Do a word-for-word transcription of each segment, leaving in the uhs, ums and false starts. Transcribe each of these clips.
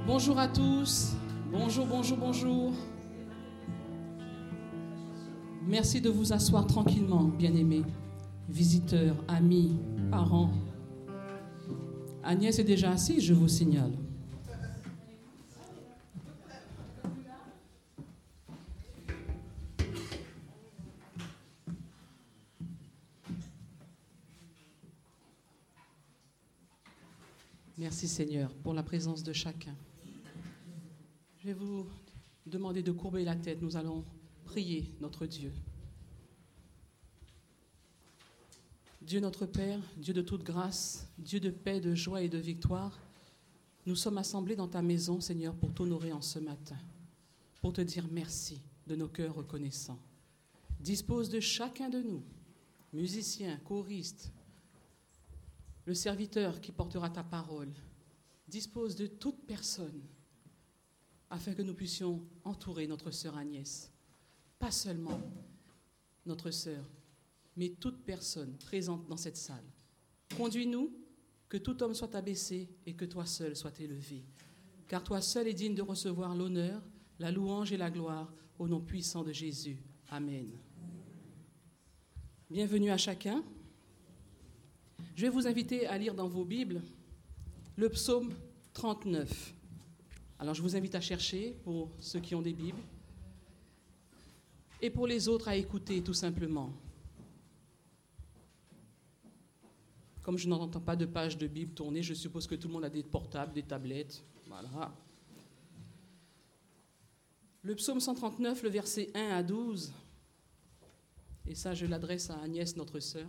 Bonjour à tous. Bonjour, bonjour, bonjour. Merci de vous asseoir tranquillement, bien-aimés, visiteurs, amis, parents. Agnès est déjà assise, je vous signale. Merci Seigneur pour la présence de chacun. Je vais vous demander de courber la tête. Nous allons prier notre Dieu. Dieu notre Père, Dieu de toute grâce, Dieu de paix, de joie et de victoire, nous sommes assemblés dans ta maison, Seigneur, pour t'honorer en ce matin, pour te dire merci de nos cœurs reconnaissants. Dispose de chacun de nous, musiciens, choristes, le serviteur qui portera ta parole. Dispose de toute personne afin que nous puissions entourer notre sœur Agnès. Pas seulement notre sœur, mais toute personne présente dans cette salle. Conduis-nous, que tout homme soit abaissé et que toi seul sois élevé. Car toi seul es digne de recevoir l'honneur, la louange et la gloire au nom puissant de Jésus. Amen. Bienvenue à chacun. Je vais vous inviter à lire dans vos Bibles le psaume trente-neuf. Alors je vous invite à chercher pour ceux qui ont des Bibles et pour les autres à écouter tout simplement. Comme je n'entends pas de page de Bible tourner, je suppose que tout le monde a des portables, des tablettes. Voilà. Le psaume cent trente-neuf, le verset un à douze, et ça je l'adresse à Agnès, notre sœur.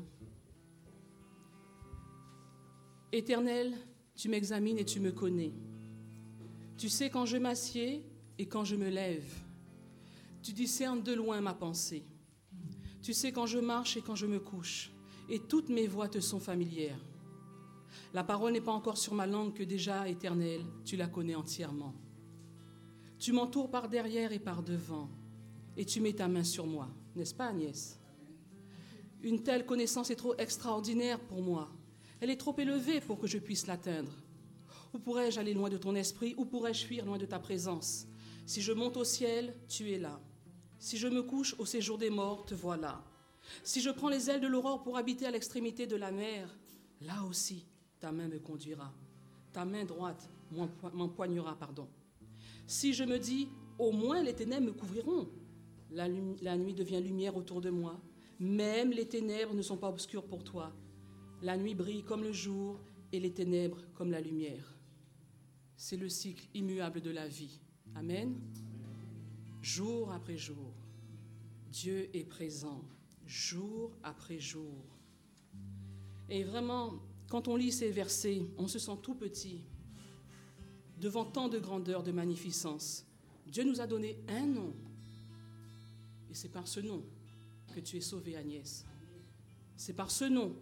Éternel, tu m'examines et tu me connais. Tu sais quand je m'assieds et quand je me lève. Tu discernes de loin ma pensée. Tu sais quand je marche et quand je me couche. Et toutes mes voies te sont familières. La parole n'est pas encore sur ma langue que déjà, Éternel, tu la connais entièrement. Tu m'entoures par derrière et par devant, et tu mets ta main sur moi. N'est-ce pas, Agnès? Une telle connaissance est trop extraordinaire pour moi. Elle est trop élevée pour que je puisse l'atteindre. Où pourrais-je aller loin de ton esprit? Où pourrais-je fuir loin de ta présence? Si je monte au ciel, tu es là. Si je me couche au séjour des morts, te voilà. Si je prends les ailes de l'aurore pour habiter à l'extrémité de la mer, là aussi, ta main me conduira. Ta main droite m'empoignera, pardon. Si je me dis, au moins les ténèbres me couvriront, la, lum- la nuit devient lumière autour de moi. Même les ténèbres ne sont pas obscures pour toi. La nuit brille comme le jour et les ténèbres comme la lumière. C'est le cycle immuable de la vie. Amen. Jour après jour, Dieu est présent. Jour après jour. Et vraiment, quand on lit ces versets, on se sent tout petit devant tant de grandeur, de magnificence. Dieu nous a donné un nom. Et c'est par ce nom que tu es sauvée, Agnès. C'est par ce nom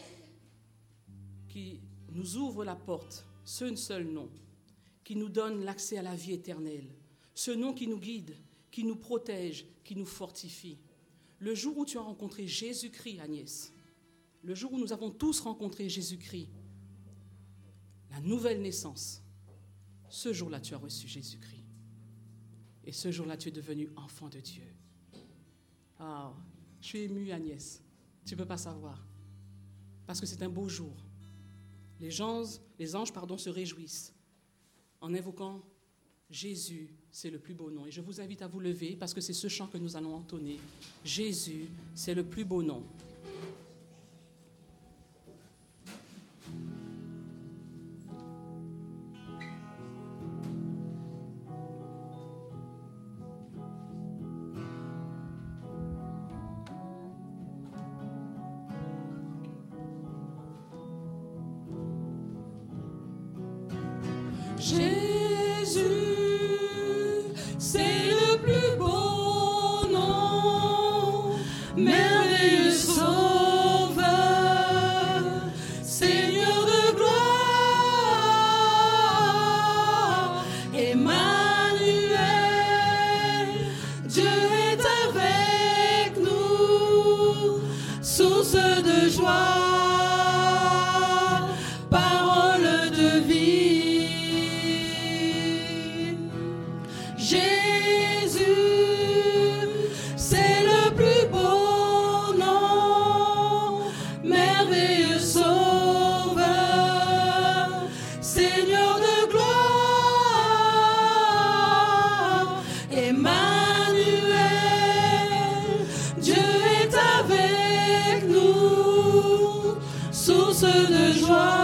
qui nous ouvre la porte, ce seul nom, qui nous donne l'accès à la vie éternelle. Ce nom qui nous guide, qui nous protège, qui nous fortifie. Le jour où tu as rencontré Jésus-Christ, Agnès, le jour où nous avons tous rencontré Jésus-Christ, la nouvelle naissance, ce jour-là, tu as reçu Jésus-Christ. Et ce jour-là, tu es devenu enfant de Dieu. Ah, je suis émue, Agnès. Tu ne peux pas savoir. Parce que c'est un beau jour. Les anges, les anges pardon, se réjouissent en invoquant Jésus, c'est le plus beau nom. Et je vous invite à vous lever parce que c'est ce chant que nous allons entonner. Jésus, c'est le plus beau nom. Jésus, c'est le plus beau nom, merveilleux Sauveur, Seigneur de gloire, Emmanuel, Dieu est avec nous, source de joie, parole de vie. Jésus, c'est le plus beau nom, merveilleux Sauveur, Seigneur de gloire, Emmanuel, Dieu est avec nous, source de joie.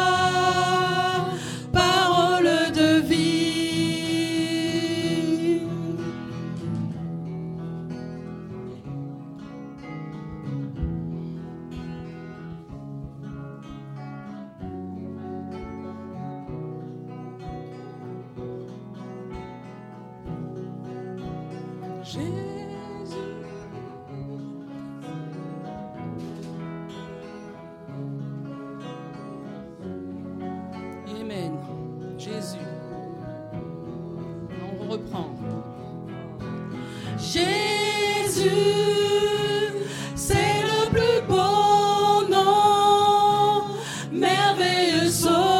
Amen. Jésus. On reprend. Jésus, c'est le plus beau nom, merveilleux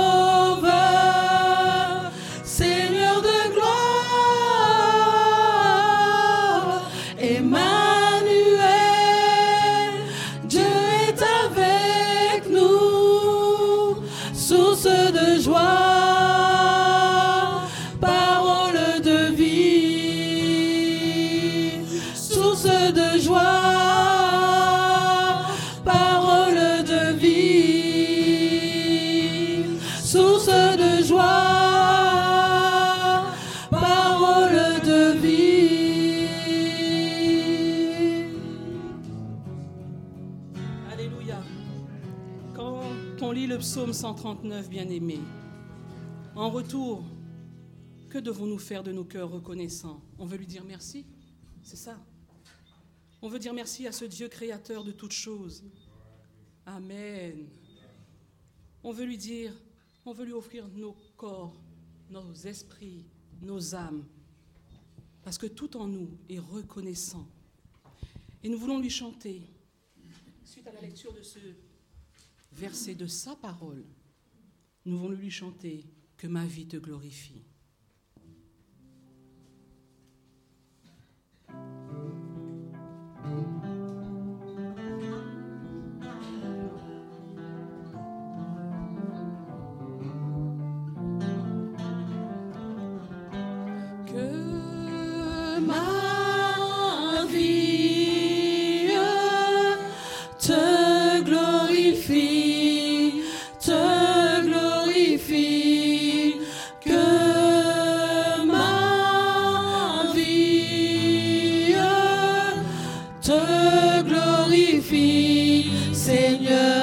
Sauveur, Seigneur de gloire, Emmanuel, Dieu est avec nous, source de joie. De joie, parole de vie, source de joie, parole de vie. Alléluia. Quand on lit le psaume cent trente-neuf, bien-aimé, en retour, que devons-nous faire de nos cœurs reconnaissants? On veut lui dire merci, c'est ça. On veut dire merci à ce Dieu créateur de toutes choses. Amen. On veut lui dire, on veut lui offrir nos corps, nos esprits, nos âmes, parce que tout en nous est reconnaissant. Et nous voulons lui chanter, suite à la lecture de ce verset de sa parole, nous voulons lui chanter « Que ma vie te glorifie ». Ma vie te glorifie, te glorifie, que ma vie te glorifie, Seigneur.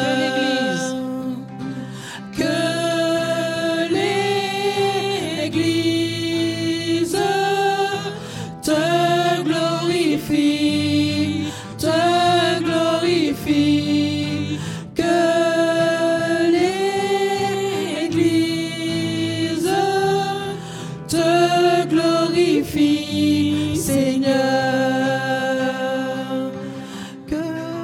Seigneur, que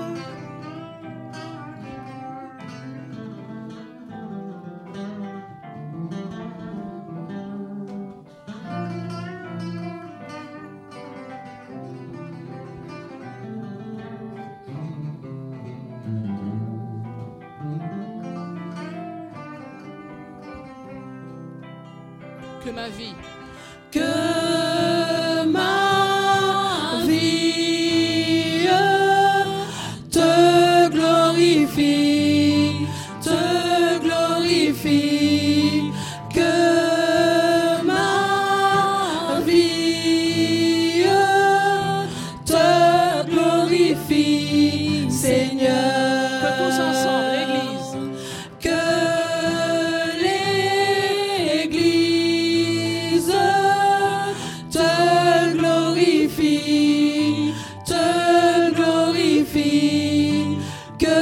que ma vie, que ma vie te glorifie, te glorifie, que ma vie te glorifie, Seigneur. que tous ensemble, l'Église, Que l'Église te glorifie, te glorifie, que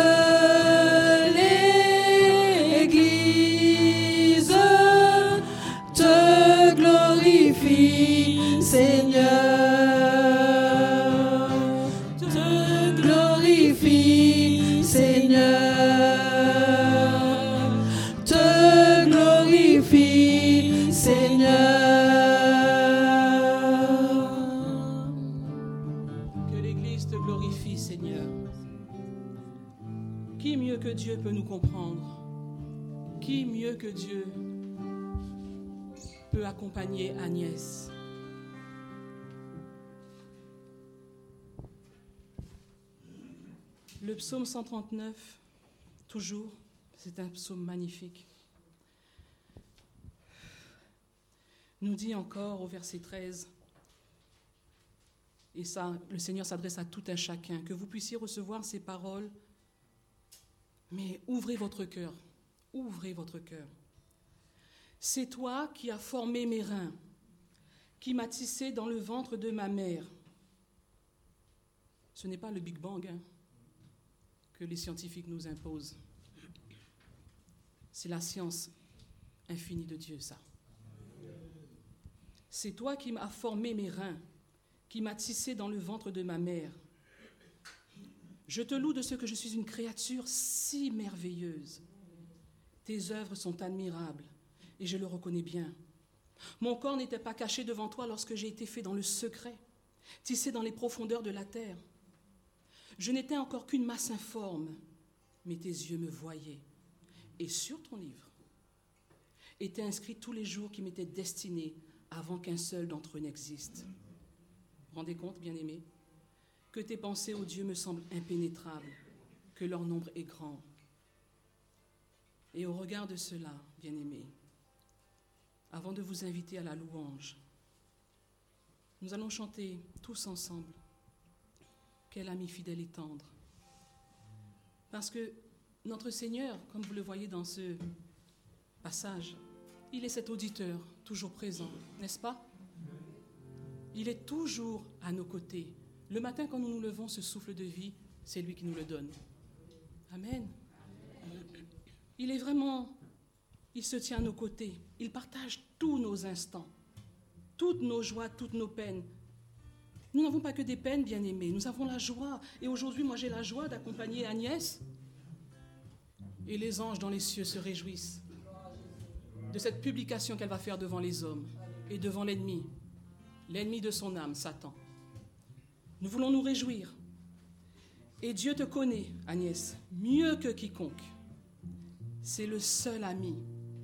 l'Église te glorifie, Seigneur, te glorifie, Seigneur, te glorifie, Seigneur. peut nous comprendre? Qui mieux que Dieu peut accompagner Agnès? Le psaume cent trente-neuf, toujours, c'est un psaume magnifique, nous dit encore au verset treize, et ça, le Seigneur s'adresse à tout un chacun, que vous puissiez recevoir ces paroles, mais ouvrez votre cœur, ouvrez votre cœur. C'est toi qui as formé mes reins, qui m'as tissé dans le ventre de ma mère. Ce n'est pas le Big Bang hein, que les scientifiques nous imposent. C'est la science infinie de Dieu, ça. C'est toi qui m'as formé mes reins, qui m'as tissé dans le ventre de ma mère. Je te loue de ce que je suis une créature si merveilleuse. Tes œuvres sont admirables, et je le reconnais bien. Mon corps n'était pas caché devant toi lorsque j'ai été fait dans le secret, tissé dans les profondeurs de la terre. Je n'étais encore qu'une masse informe, mais tes yeux me voyaient. Et sur ton livre étaient inscrits tous les jours qui m'étaient destinés avant qu'un seul d'entre eux n'existe. Rendez compte, bien-aimés, que tes pensées, ô Dieu, me semblent impénétrables, que leur nombre est grand. Et au regard de cela, bien-aimés, avant de vous inviter à la louange, nous allons chanter tous ensemble « Quel ami fidèle et tendre ». Parce que notre Seigneur, comme vous le voyez dans ce passage, il est cet auditeur toujours présent, n'est-ce pas? Il est toujours à nos côtés. Le matin, quand nous nous levons, ce souffle de vie, c'est lui qui nous le donne. Amen. Il est vraiment, il se tient à nos côtés. Il partage tous nos instants, toutes nos joies, toutes nos peines. Nous n'avons pas que des peines, bien-aimés. Nous avons la joie. Et aujourd'hui, moi, j'ai la joie d'accompagner Agnès. Et les anges dans les cieux se réjouissent de cette publication qu'elle va faire devant les hommes et devant l'ennemi, l'ennemi de son âme, Satan. Nous voulons nous réjouir. Et Dieu te connaît, Agnès, mieux que quiconque. C'est le seul ami.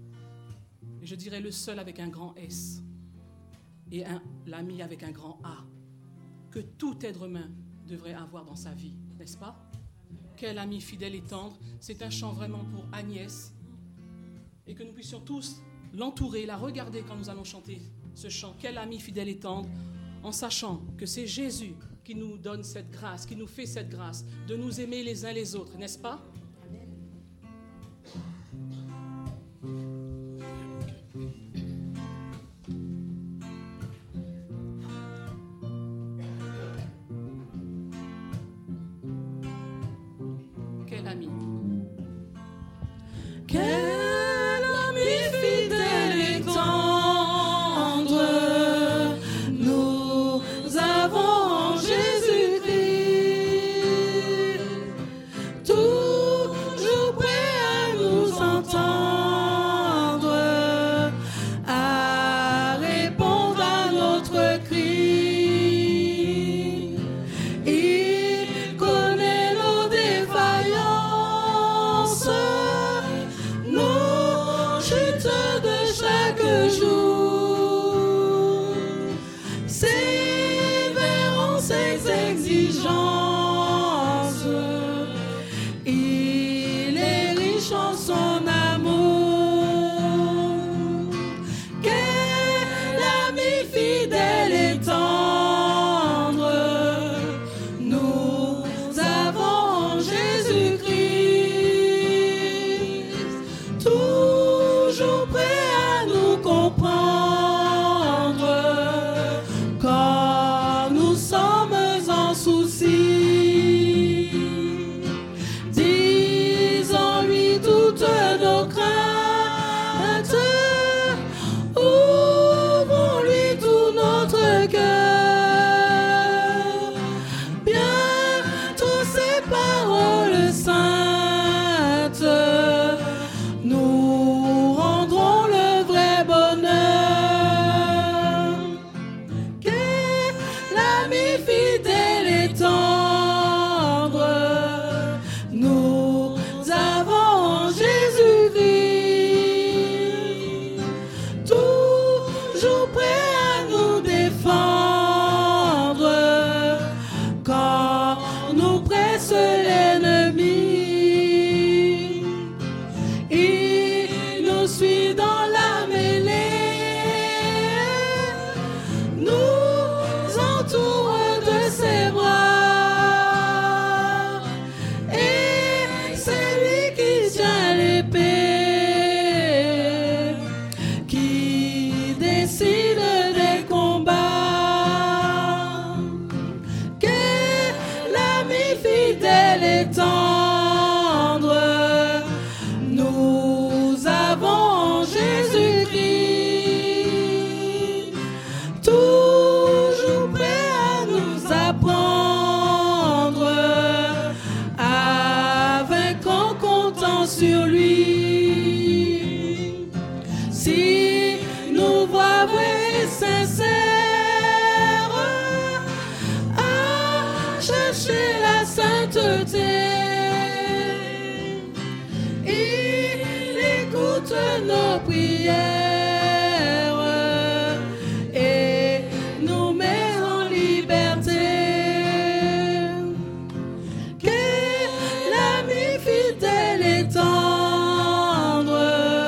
Et je dirais le seul avec un grand S. Et un, l'ami avec un grand A. Que tout être humain devrait avoir dans sa vie, n'est-ce pas? Quel ami fidèle et tendre. C'est un chant vraiment pour Agnès. Et que nous puissions tous l'entourer, la regarder quand nous allons chanter ce chant. Quel ami fidèle et tendre, en sachant que c'est Jésus qui nous donne cette grâce, qui nous fait cette grâce de nous aimer les uns les autres, n'est-ce pas? Quel ami. Quel ami fidèle et tendre nous avons en Jésus-Christ, toujours prêt à nous entendre, à répondre à notre cri. Il connaît nos défaillances nous voix vraie et sincère à chercher la sainteté. Il écoute nos prières et nous met en liberté. Quel ami fidèle et tendre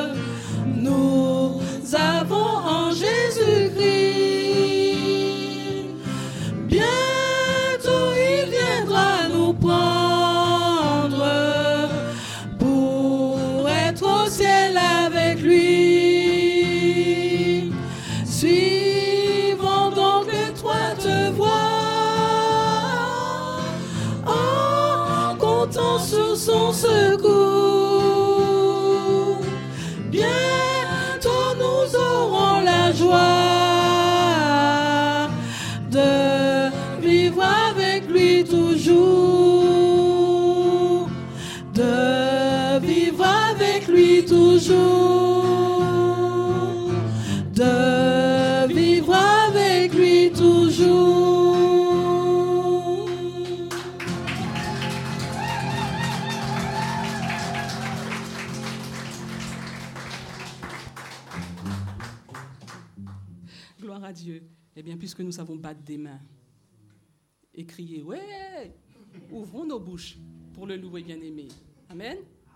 nous avons en Jésus-Christ. Bientôt il viendra nous prendre pour être au ciel avec lui. Suivons donc l'étroite voie en comptant sur son secours. Bientôt nous aurons la joie de vivre avec lui toujours, de vivre avec lui toujours, de vivre avec lui toujours. Gloire à Dieu. Eh bien, puisque nous savons battre des mains et crier, ouais, ouvrons nos bouches pour le louer bien-aimé. Amen.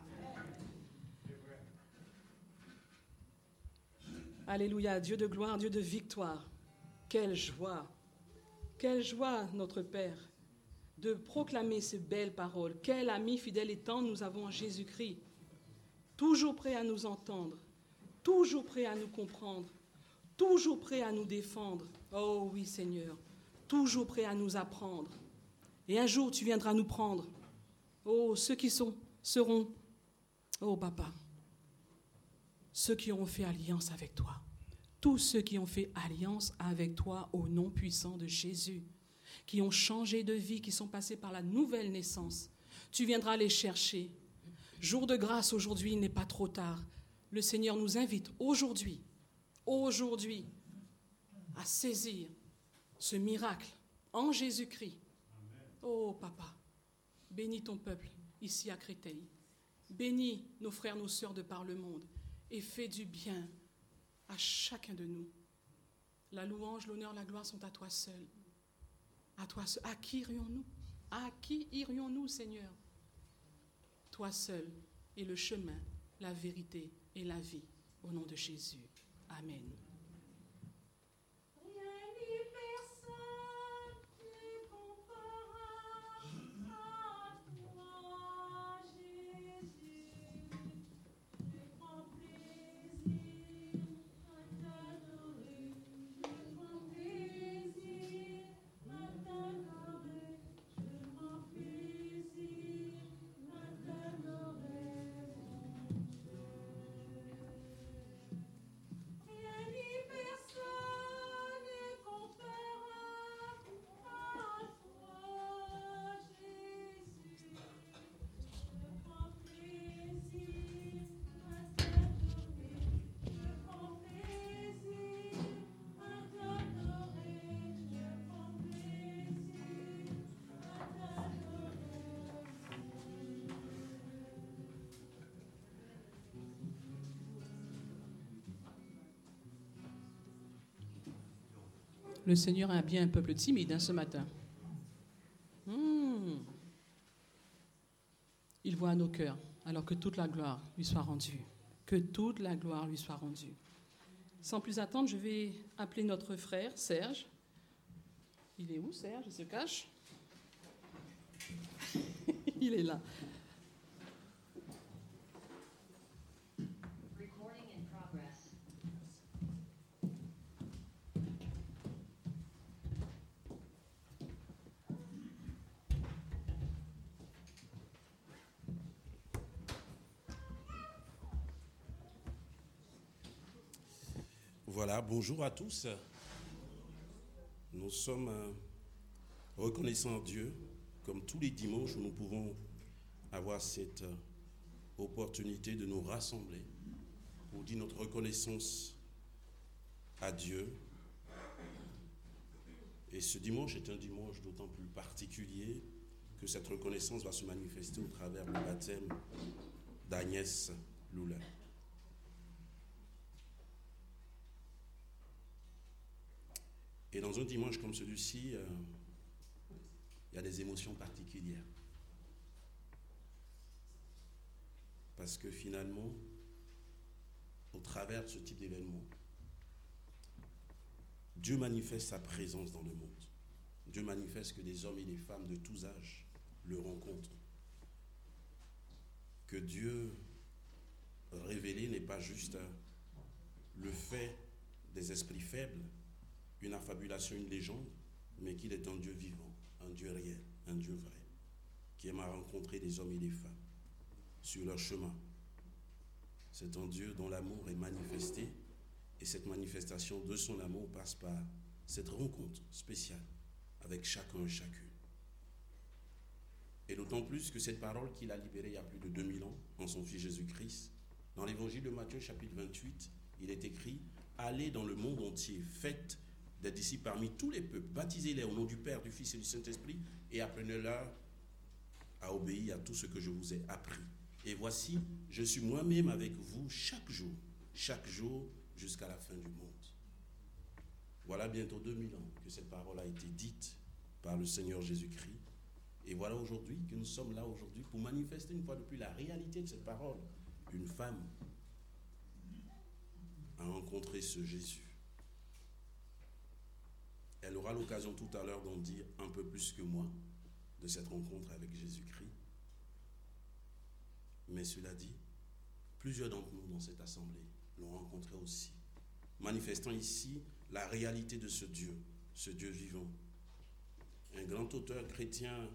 Alléluia, Dieu de gloire, Dieu de victoire. Quelle joie, quelle joie, notre Père, de proclamer ces belles paroles. Quel ami fidèle et tendre nous avons en Jésus-Christ, toujours prêt à nous entendre, toujours prêt à nous comprendre, toujours prêt à nous défendre. Oh oui, Seigneur, toujours prêt à nous apprendre. Et un jour, tu viendras nous prendre. Oh, ceux qui sont, seront, oh Papa, ceux qui auront fait alliance avec toi. Tous ceux qui ont fait alliance avec toi au nom puissant de Jésus, qui ont changé de vie, qui sont passés par la nouvelle naissance. Tu viendras les chercher. Jour de grâce, aujourd'hui, il n'est pas trop tard. Le Seigneur nous invite aujourd'hui, aujourd'hui, à saisir ce miracle en Jésus-Christ. Oh, Papa, bénis ton peuple ici à Créteil. Bénis nos frères, nos sœurs de par le monde et fais du bien à chacun de nous. La louange, l'honneur, la gloire sont à toi seul. À toi seul. À qui irions-nous? À qui irions-nous, Seigneur? Toi seul est le chemin, la vérité et la vie. Au nom de Jésus. Amen. Le Seigneur a bien un peuple timide hein, ce matin. Mmh. Il voit nos cœurs, alors que toute la gloire lui soit rendue. Que toute la gloire lui soit rendue. Sans plus attendre, je vais appeler notre frère Serge. Il est où, Serge? Il se cache? Il est là. Voilà, bonjour à tous. Nous sommes reconnaissants à Dieu, comme tous les dimanches où nous pouvons avoir cette opportunité de nous rassembler pour dire notre reconnaissance à Dieu. Et ce dimanche est un dimanche d'autant plus particulier que cette reconnaissance va se manifester au travers du baptême d'Agnès Loula. Et dans un dimanche comme celui-ci, euh, il y a des émotions particulières. Parce que finalement, au travers de ce type d'événement, Dieu manifeste sa présence dans le monde. Dieu manifeste que des hommes et des femmes de tous âges le rencontrent. Que Dieu révélé n'est pas juste le fait des esprits faibles, une affabulation, une légende, mais qu'il est un Dieu vivant, un Dieu réel, un Dieu vrai, qui aime à rencontrer des hommes et des femmes sur leur chemin. C'est un Dieu dont l'amour est manifesté, et cette manifestation de son amour passe par cette rencontre spéciale avec chacun et chacune. Et d'autant plus que cette parole qu'il a libérée il y a plus de deux mille ans en son Fils Jésus-Christ, dans l'évangile de Matthieu chapitre vingt-huit, il est écrit « Allez dans le monde entier, faites des disciples parmi tous les peuples, baptisez-les au nom du Père, du Fils et du Saint-Esprit, et apprenez-leur à obéir à tout ce que je vous ai appris. Et voici, je suis moi-même avec vous chaque jour, chaque jour jusqu'à la fin du monde. » Voilà bientôt deux mille ans que cette parole a été dite par le Seigneur Jésus-Christ. Et voilà aujourd'hui que nous sommes là aujourd'hui pour manifester une fois de plus la réalité de cette parole. Une femme a rencontré ce Jésus. Elle aura l'occasion tout à l'heure d'en dire un peu plus que moi de cette rencontre avec Jésus-Christ. Mais cela dit, plusieurs d'entre nous dans cette assemblée l'ont rencontré aussi, manifestant ici la réalité de ce Dieu, ce Dieu vivant. Un grand auteur chrétien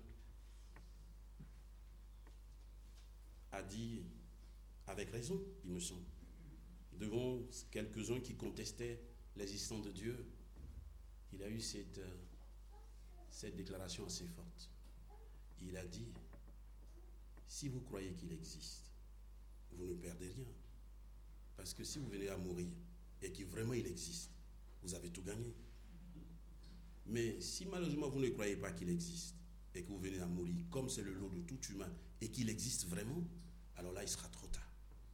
a dit, avec raison, il me semble, devant quelques-uns qui contestaient l'existence de Dieu, il a eu cette, cette déclaration assez forte. Il a dit, si vous croyez qu'il existe, vous ne perdez rien. Parce que si vous venez à mourir et que vraiment il existe, vous avez tout gagné. Mais si malheureusement vous ne croyez pas qu'il existe et que vous venez à mourir, comme c'est le lot de tout humain, et qu'il existe vraiment, alors là il sera trop tard.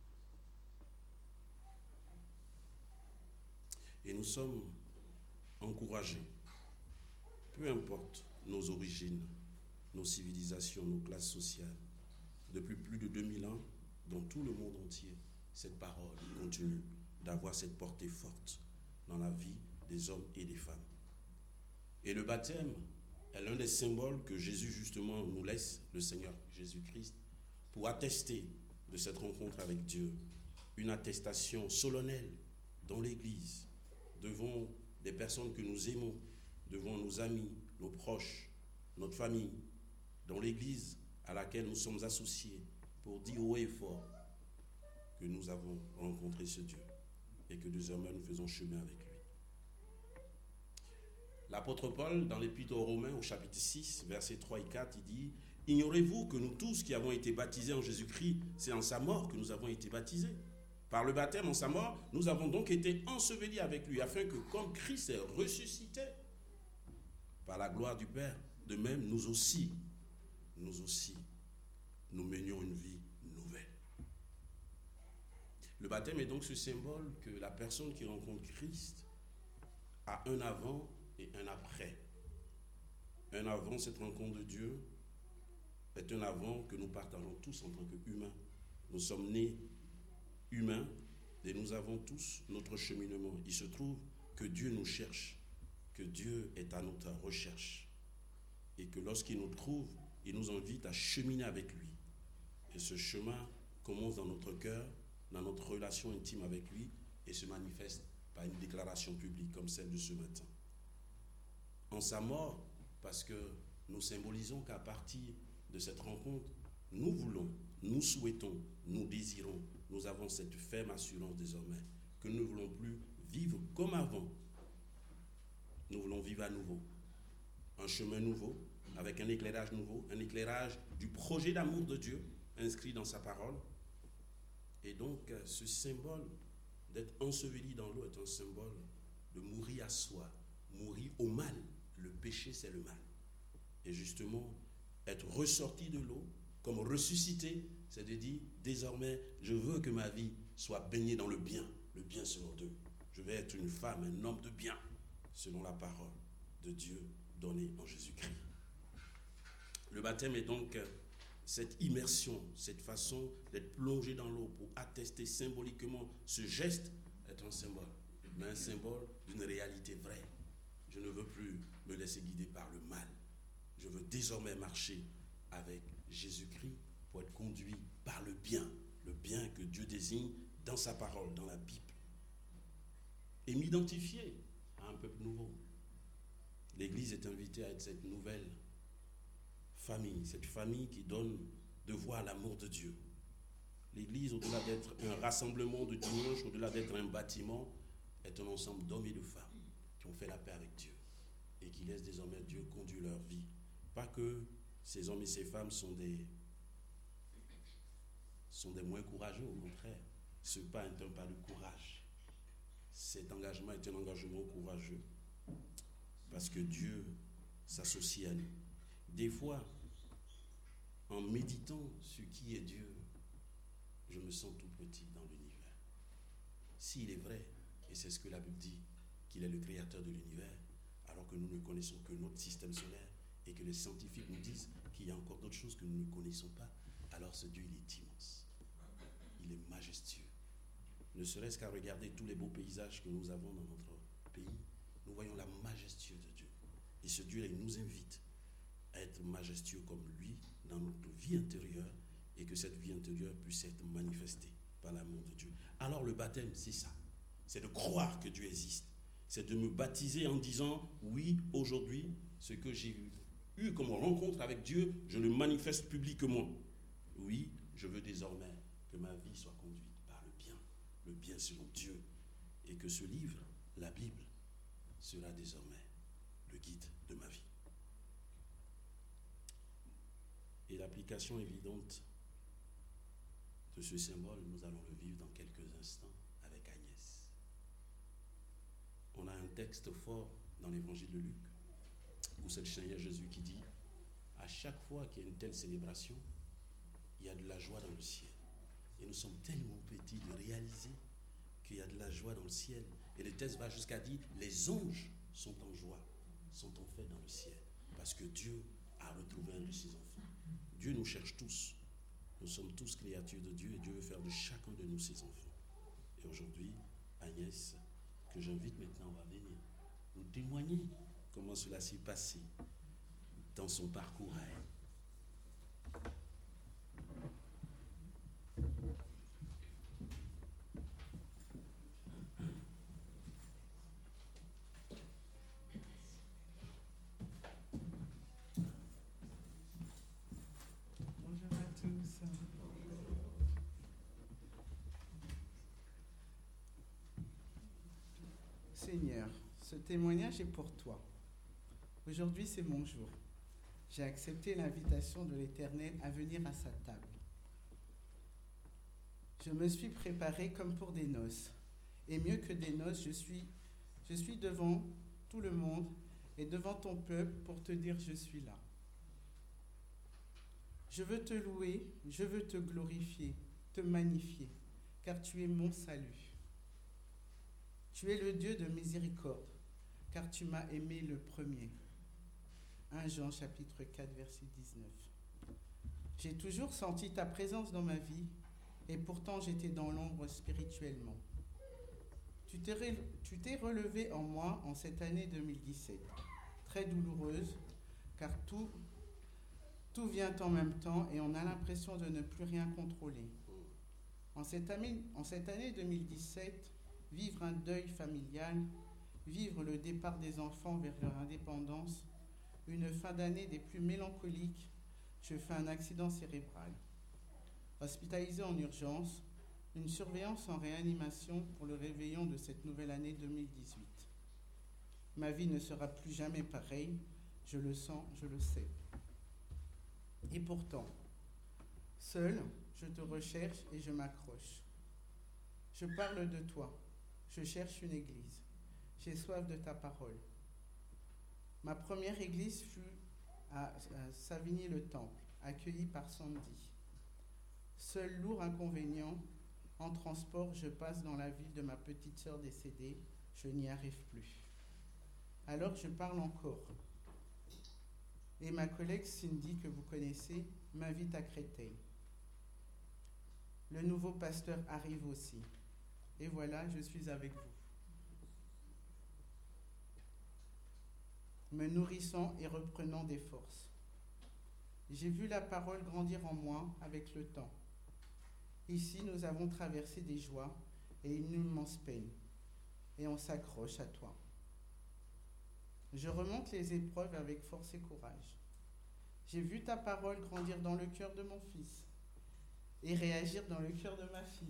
Et nous sommes encouragés, peu importe nos origines, nos civilisations, nos classes sociales, depuis plus de deux mille ans, dans tout le monde entier, cette parole continue d'avoir cette portée forte dans la vie des hommes et des femmes. Et le baptême est l'un des symboles que Jésus justement nous laisse, le Seigneur Jésus-Christ, pour attester de cette rencontre avec Dieu, une attestation solennelle dans l'Église, devant des personnes que nous aimons, devant nos amis, nos proches, notre famille, dans l'Église à laquelle nous sommes associés, pour dire haut et fort que nous avons rencontré ce Dieu et que désormais nous faisons chemin avec lui. L'apôtre Paul, dans l'Épître aux Romains, au chapitre six, versets trois et quatre, il dit « Ignorez-vous que nous tous qui avons été baptisés en Jésus-Christ, c'est en sa mort que nous avons été baptisés. Par le baptême en sa mort, nous avons donc été ensevelis avec lui, afin que, comme Christ est ressuscité par la gloire du Père, de même nous aussi, nous aussi, nous menions une vie nouvelle. » Le baptême est donc ce symbole que la personne qui rencontre Christ a un avant et un après. Un avant, cette rencontre de Dieu, est un avant que nous partageons tous en tant qu'humains. Nous sommes nés humains et nous avons tous notre cheminement. Il se trouve que Dieu nous cherche, que Dieu est à notre recherche et que lorsqu'il nous trouve, il nous invite à cheminer avec lui. Et ce chemin commence dans notre cœur, dans notre relation intime avec lui et se manifeste par une déclaration publique comme celle de ce matin. En sa mort, parce que nous symbolisons qu'à partir de cette rencontre, nous voulons, nous souhaitons, nous désirons, nous avons cette ferme assurance désormais que nous ne voulons plus vivre comme avant. Nous voulons vivre à nouveau, un chemin nouveau, avec un éclairage nouveau, un éclairage du projet d'amour de Dieu inscrit dans sa parole. Et donc, ce symbole d'être enseveli dans l'eau est un symbole de mourir à soi, mourir au mal. Le péché, c'est le mal. Et justement, être ressorti de l'eau, comme ressuscité, c'est de dire, désormais, je veux que ma vie soit baignée dans le bien, le bien selon Dieu. Je vais être une femme, un homme de bien, selon la parole de Dieu donnée en Jésus-Christ. Le baptême est donc cette immersion, cette façon d'être plongé dans l'eau pour attester symboliquement ce geste est un symbole, mais un symbole d'une réalité vraie. Je ne veux plus me laisser guider par le mal. Je veux désormais marcher avec Jésus-Christ pour être conduit par le bien, le bien que Dieu désigne dans sa parole, dans la Bible. Et m'identifier à un peuple nouveau. L'Église est invitée à être cette nouvelle famille, cette famille qui donne de voix à l'amour de Dieu. L'Église, au-delà d'être un rassemblement de dimanche, au-delà d'être un bâtiment, est un ensemble d'hommes et de femmes qui ont fait la paix avec Dieu et qui laissent désormais Dieu conduire leur vie. Pas que ces hommes et ces femmes sont des, sont des moins courageux, au contraire. Ce pas est un pas de courage. Cet engagement est un engagement courageux parce que Dieu s'associe à nous. Des fois, en méditant sur qui est Dieu, je me sens tout petit dans l'univers. S'il est vrai, et c'est ce que la Bible dit, qu'il est le créateur de l'univers, alors que nous ne connaissons que notre système solaire et que les scientifiques nous disent qu'il y a encore d'autres choses que nous ne connaissons pas, alors ce Dieu, il est immense. Il est majestueux. Ne serait-ce qu'à regarder tous les beaux paysages que nous avons dans notre pays, nous voyons la majesté de Dieu. Et ce Dieu-là, il nous invite à être majestueux comme lui dans notre vie intérieure et que cette vie intérieure puisse être manifestée par l'amour de Dieu. Alors le baptême, c'est ça. C'est de croire que Dieu existe. C'est de me baptiser en disant, oui, aujourd'hui, ce que j'ai eu comme rencontre avec Dieu, je le manifeste publiquement. Oui, je veux désormais que ma vie soit conduite par le bien, le bien selon Dieu, et que ce livre, la Bible, sera désormais le guide de ma vie. Et l'application évidente de ce symbole, nous allons le vivre dans quelques instants avec Agnès. On a un texte fort dans l'évangile de Luc, où c'est le Seigneur Jésus qui dit, à chaque fois qu'il y a une telle célébration, il y a de la joie dans le ciel. Et nous sommes tellement petits de réaliser qu'il y a de la joie dans le ciel. Et le texte va jusqu'à dire, les anges sont en joie, sont en fait dans le ciel, parce que Dieu a retrouvé un de ses enfants. Dieu nous cherche tous. Nous sommes tous créatures de Dieu et Dieu veut faire de chacun de nous ses enfants. Et aujourd'hui, Agnès, que j'invite maintenant, va venir nous témoigner comment cela s'est passé dans son parcours à elle. Seigneur, ce témoignage est pour toi. Aujourd'hui, c'est mon jour. J'ai accepté l'invitation de l'Éternel à venir à sa table. Je me suis préparé comme pour des noces. Et mieux que des noces, je suis, je suis devant tout le monde et devant ton peuple pour te dire je suis là. Je veux te louer, je veux te glorifier, te magnifier, car tu es mon salut. Tu es le Dieu de miséricorde, car tu m'as aimé le premier. premier Jean chapitre quatre, verset dix-neuf. J'ai toujours senti ta présence dans ma vie, et pourtant j'étais dans l'ombre spirituellement. Tu t'es, re- tu t'es relevé en moi en cette année deux mille dix-sept, très douloureuse, car tout, tout vient en même temps et on a l'impression de ne plus rien contrôler. En cette année, en cette année deux mille dix-sept, vivre un deuil familial, vivre le départ des enfants vers leur indépendance, une fin d'année des plus mélancoliques, je fais un accident cérébral. Hospitalisé en urgence, une surveillance en réanimation pour le réveillon de cette nouvelle année deux mille dix-huit. Ma vie ne sera plus jamais pareille, je le sens, je le sais. Et pourtant, seul, je te recherche et je m'accroche. Je parle de toi. Je cherche une église. j'ai soif de ta parole. Ma première église fut à, à Savigny-le-Temple, accueillie par Sandy. Seul lourd inconvénient, en transport, je passe dans la ville de ma petite sœur décédée, je n'y arrive plus. Alors je parle encore. Et ma collègue Cindy, que vous connaissez, m'invite à Créteil. Le nouveau pasteur arrive aussi. Et voilà, je suis avec vous. Me nourrissant et reprenant des forces. J'ai vu la parole grandir en moi avec le temps. Ici, nous avons traversé des joies et une immense peine. Et on s'accroche à toi. Je remonte les épreuves avec force et courage. J'ai vu ta parole grandir dans le cœur de mon fils et réagir dans le cœur de ma fille.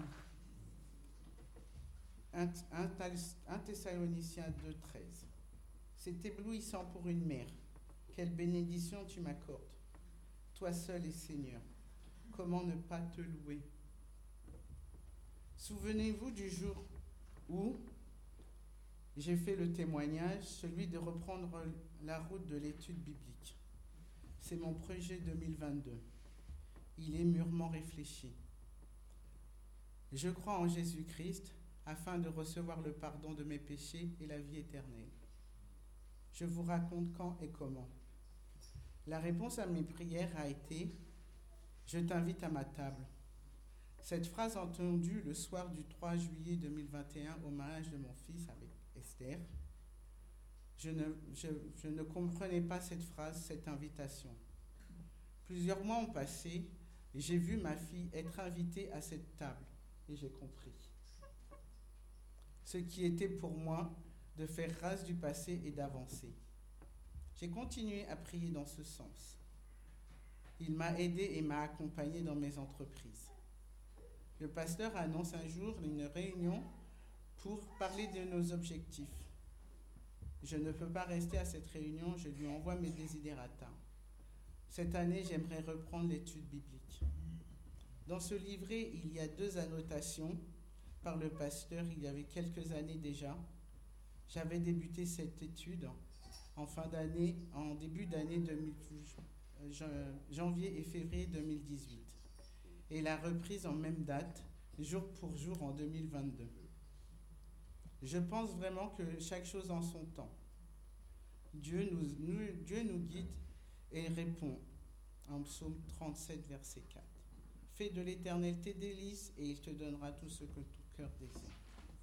un Thessaloniciens deux, treize. C'est éblouissant pour une mère. Quelle bénédiction tu m'accordes. Toi seul est Seigneur. Comment ne pas te louer? Souvenez-vous du jour où j'ai fait le témoignage, celui de reprendre la route de l'étude biblique. C'est mon projet deux mille vingt-deux. Il est mûrement réfléchi. Je crois en Jésus-Christ afin de recevoir le pardon de mes péchés et la vie éternelle. Je vous raconte quand et comment. La réponse à mes prières a été « Je t'invite à ma table ». Cette phrase entendue le soir du trois juillet deux mille vingt et un au mariage de mon fils avec Esther, je ne, je, je ne comprenais pas cette phrase, cette invitation. Plusieurs mois ont passé et j'ai vu ma fille être invitée à cette table et j'ai compris. Ce qui était pour moi de faire grâce du passé et d'avancer. J'ai continué à prier dans ce sens. Il m'a aidé et m'a accompagné dans mes entreprises. Le pasteur annonce un jour une réunion pour parler de nos objectifs. Je ne peux pas rester à cette réunion, je lui envoie mes desiderata. Cette année, j'aimerais reprendre l'étude biblique. Dans ce livret, il y a deux annotations par le pasteur il y avait quelques années déjà. J'avais débuté cette étude en fin d'année, en début d'année deux mille, janvier et février deux mille dix-huit. Et la reprise en même date, jour pour jour en deux mille vingt-deux. Je pense vraiment que chaque chose en son temps. Dieu nous, nous, Dieu nous guide et répond en psaume trente-sept, verset quatre. Fais de l'Éternel tes délices et il te donnera tout ce que ton cœur désire.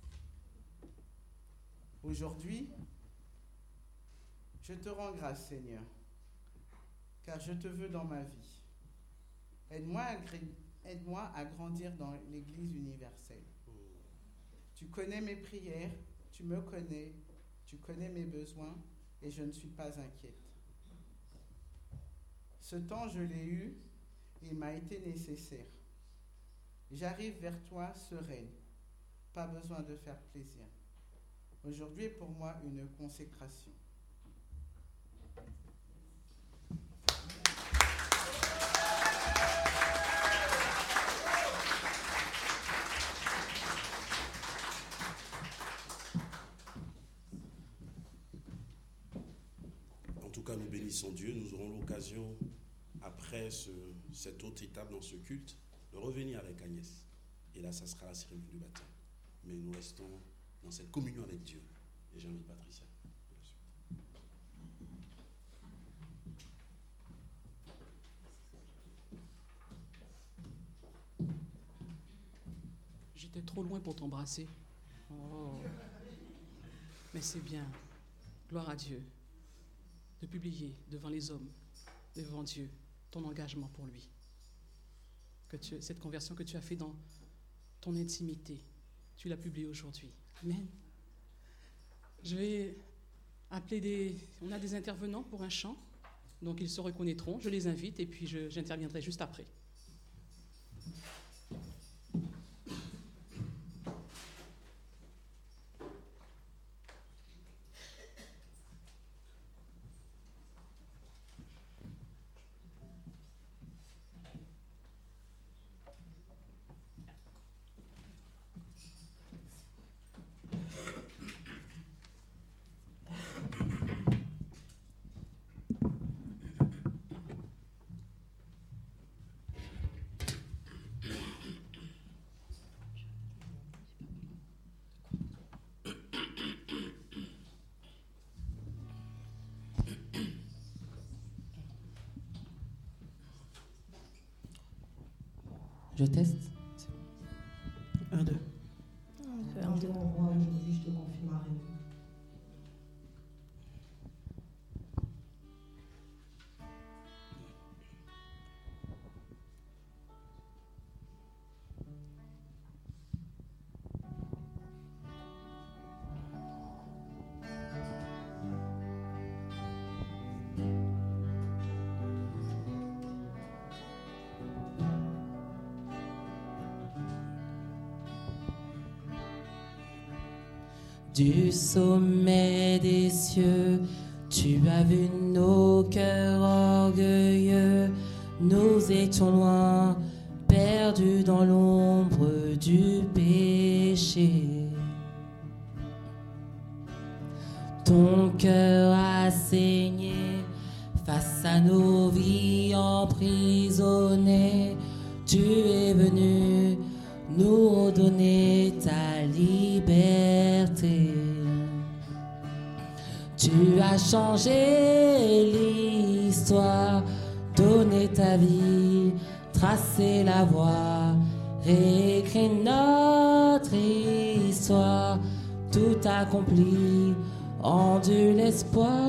Aujourd'hui, je te rends grâce, Seigneur, car je te veux dans ma vie. Aide-moi à, aide-moi à grandir dans l'Église universelle. Tu connais mes prières, tu me connais, tu connais mes besoins et je ne suis pas inquiète. Ce temps, je l'ai eu et il m'a été nécessaire. J'arrive vers toi sereine, pas besoin de faire plaisir. Aujourd'hui est pour moi une consécration. En tout cas, nous bénissons Dieu. Nous aurons l'occasion, après ce, cette autre étape dans ce culte, de revenir avec Agnès. Et là, ça sera la cérémonie du baptême. Mais nous restons dans cette communion avec Dieu. Et j'invite Patricia. J'étais trop loin pour t'embrasser. Oh. Mais c'est bien. Gloire à Dieu. De publier devant les hommes, devant Dieu, ton engagement pour lui. Que tu, cette conversion que tu as faite dans ton intimité, tu l'as publiée aujourd'hui. Amen. Je vais appeler des... On a des intervenants pour un chant, donc ils se reconnaîtront. Je les invite et puis je, j'interviendrai juste après. Je teste. Un, deux. Un, deux. Mon roi, aujourd'hui, je te confie ma reine. Du sommet des cieux, tu as vu nos cœurs orgueilleux. Nous étions loin, perdus dans l'ombre du péché. Ton cœur a saigné face à nos vies emprisonnées. Tu es venu nous redonner ta liberté. Tu as changé l'histoire, donné ta vie, tracé la voie, réécrit notre histoire, tout accompli, rendu l'espoir.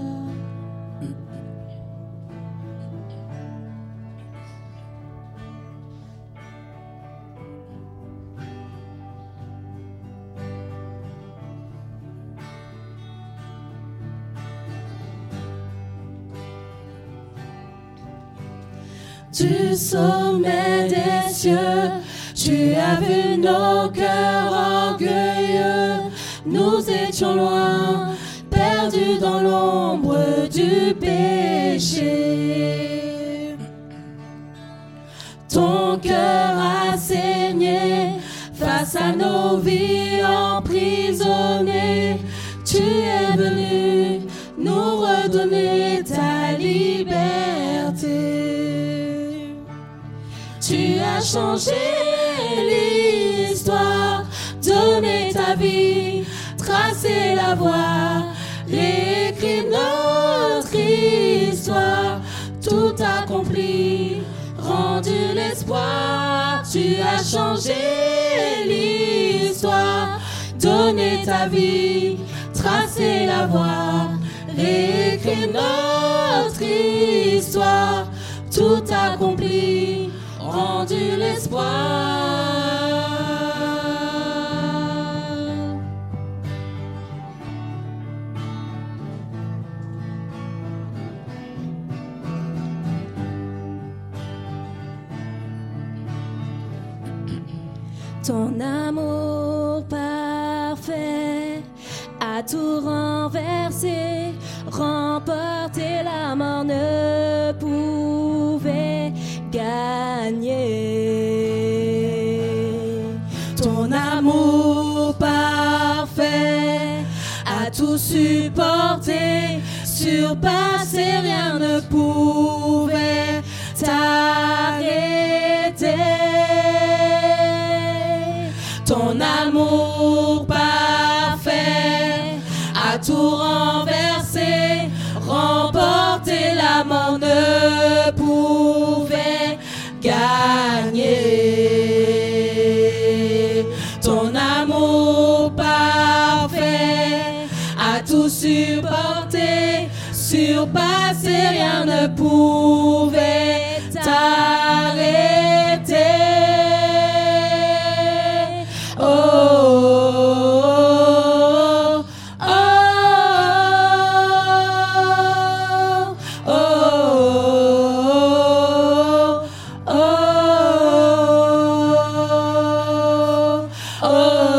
Du sommet des cieux, tu as vu nos cœurs orgueilleux. Nous étions loin, perdus dans l'ombre du péché. Ton cœur a saigné face à nos vies emprisonnées. Tu es venu nous redonner ta liberté. Tu as changé l'histoire, donné ta vie, tracé la voie, réécrit notre histoire, tout accompli, rendu l'espoir. Tu as changé l'histoire, donné ta vie, tracé la voie, réécrit notre histoire, tout accompli, rendu l'espoir. Ton amour parfait a tout renversé, remporté, la mort ne pouvait gagner. Ton amour parfait a tout supporté, surpassé, rien ne pouvait t'arrêter. Ton amour parfait a tout renversé, remporté, la mort ne pouvait gagner. Ton amour parfait a tout supporté, surpassé, rien ne pouvait t'arrêter. Oh, oh, oh, oh, oh,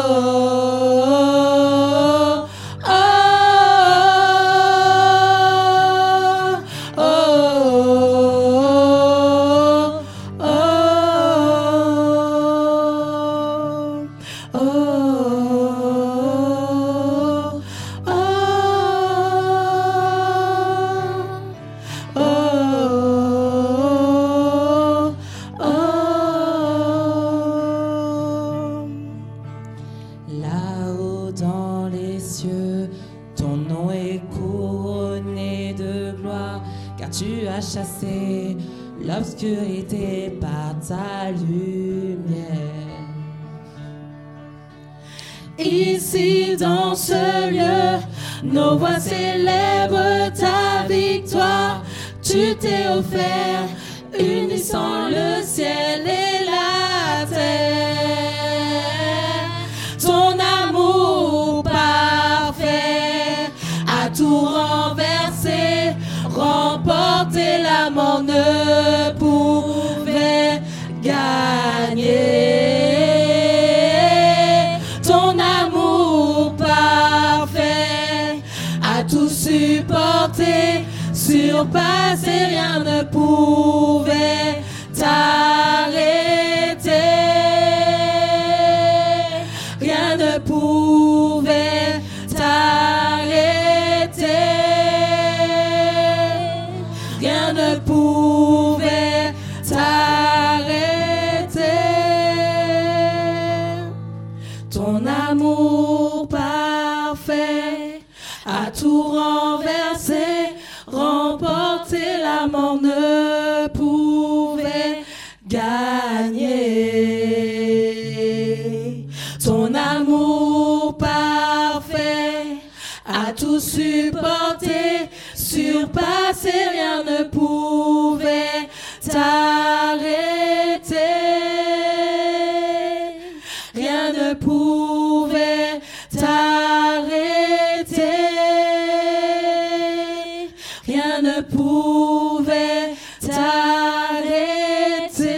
Là-haut dans les cieux, ton nom est couronné de gloire, car tu as chassé l'obscurité par ta lumière. Ici dans ce lieu, nos voix célèbrent ta victoire. Tu t'es offert, unissant le ciel et la terre. Ton amour parfait a tout renversé, remporté, la mort ne pouvait gagner. Ton amour parfait a tout supporté, surpassé, rien ne pouvait t'arrêter. Rien ne pouvait t'arrêter. Rien ne pouvait t'arrêter. Ton amour parfait a tout renversé, remporté, la mort ne pouvait gagner. Ton amour parfait a tout supporté, surpassé, rien ne pouvait t'arrêter. Rien ne pouvait t'arrêter. Rien ne pouvait t'arrêter.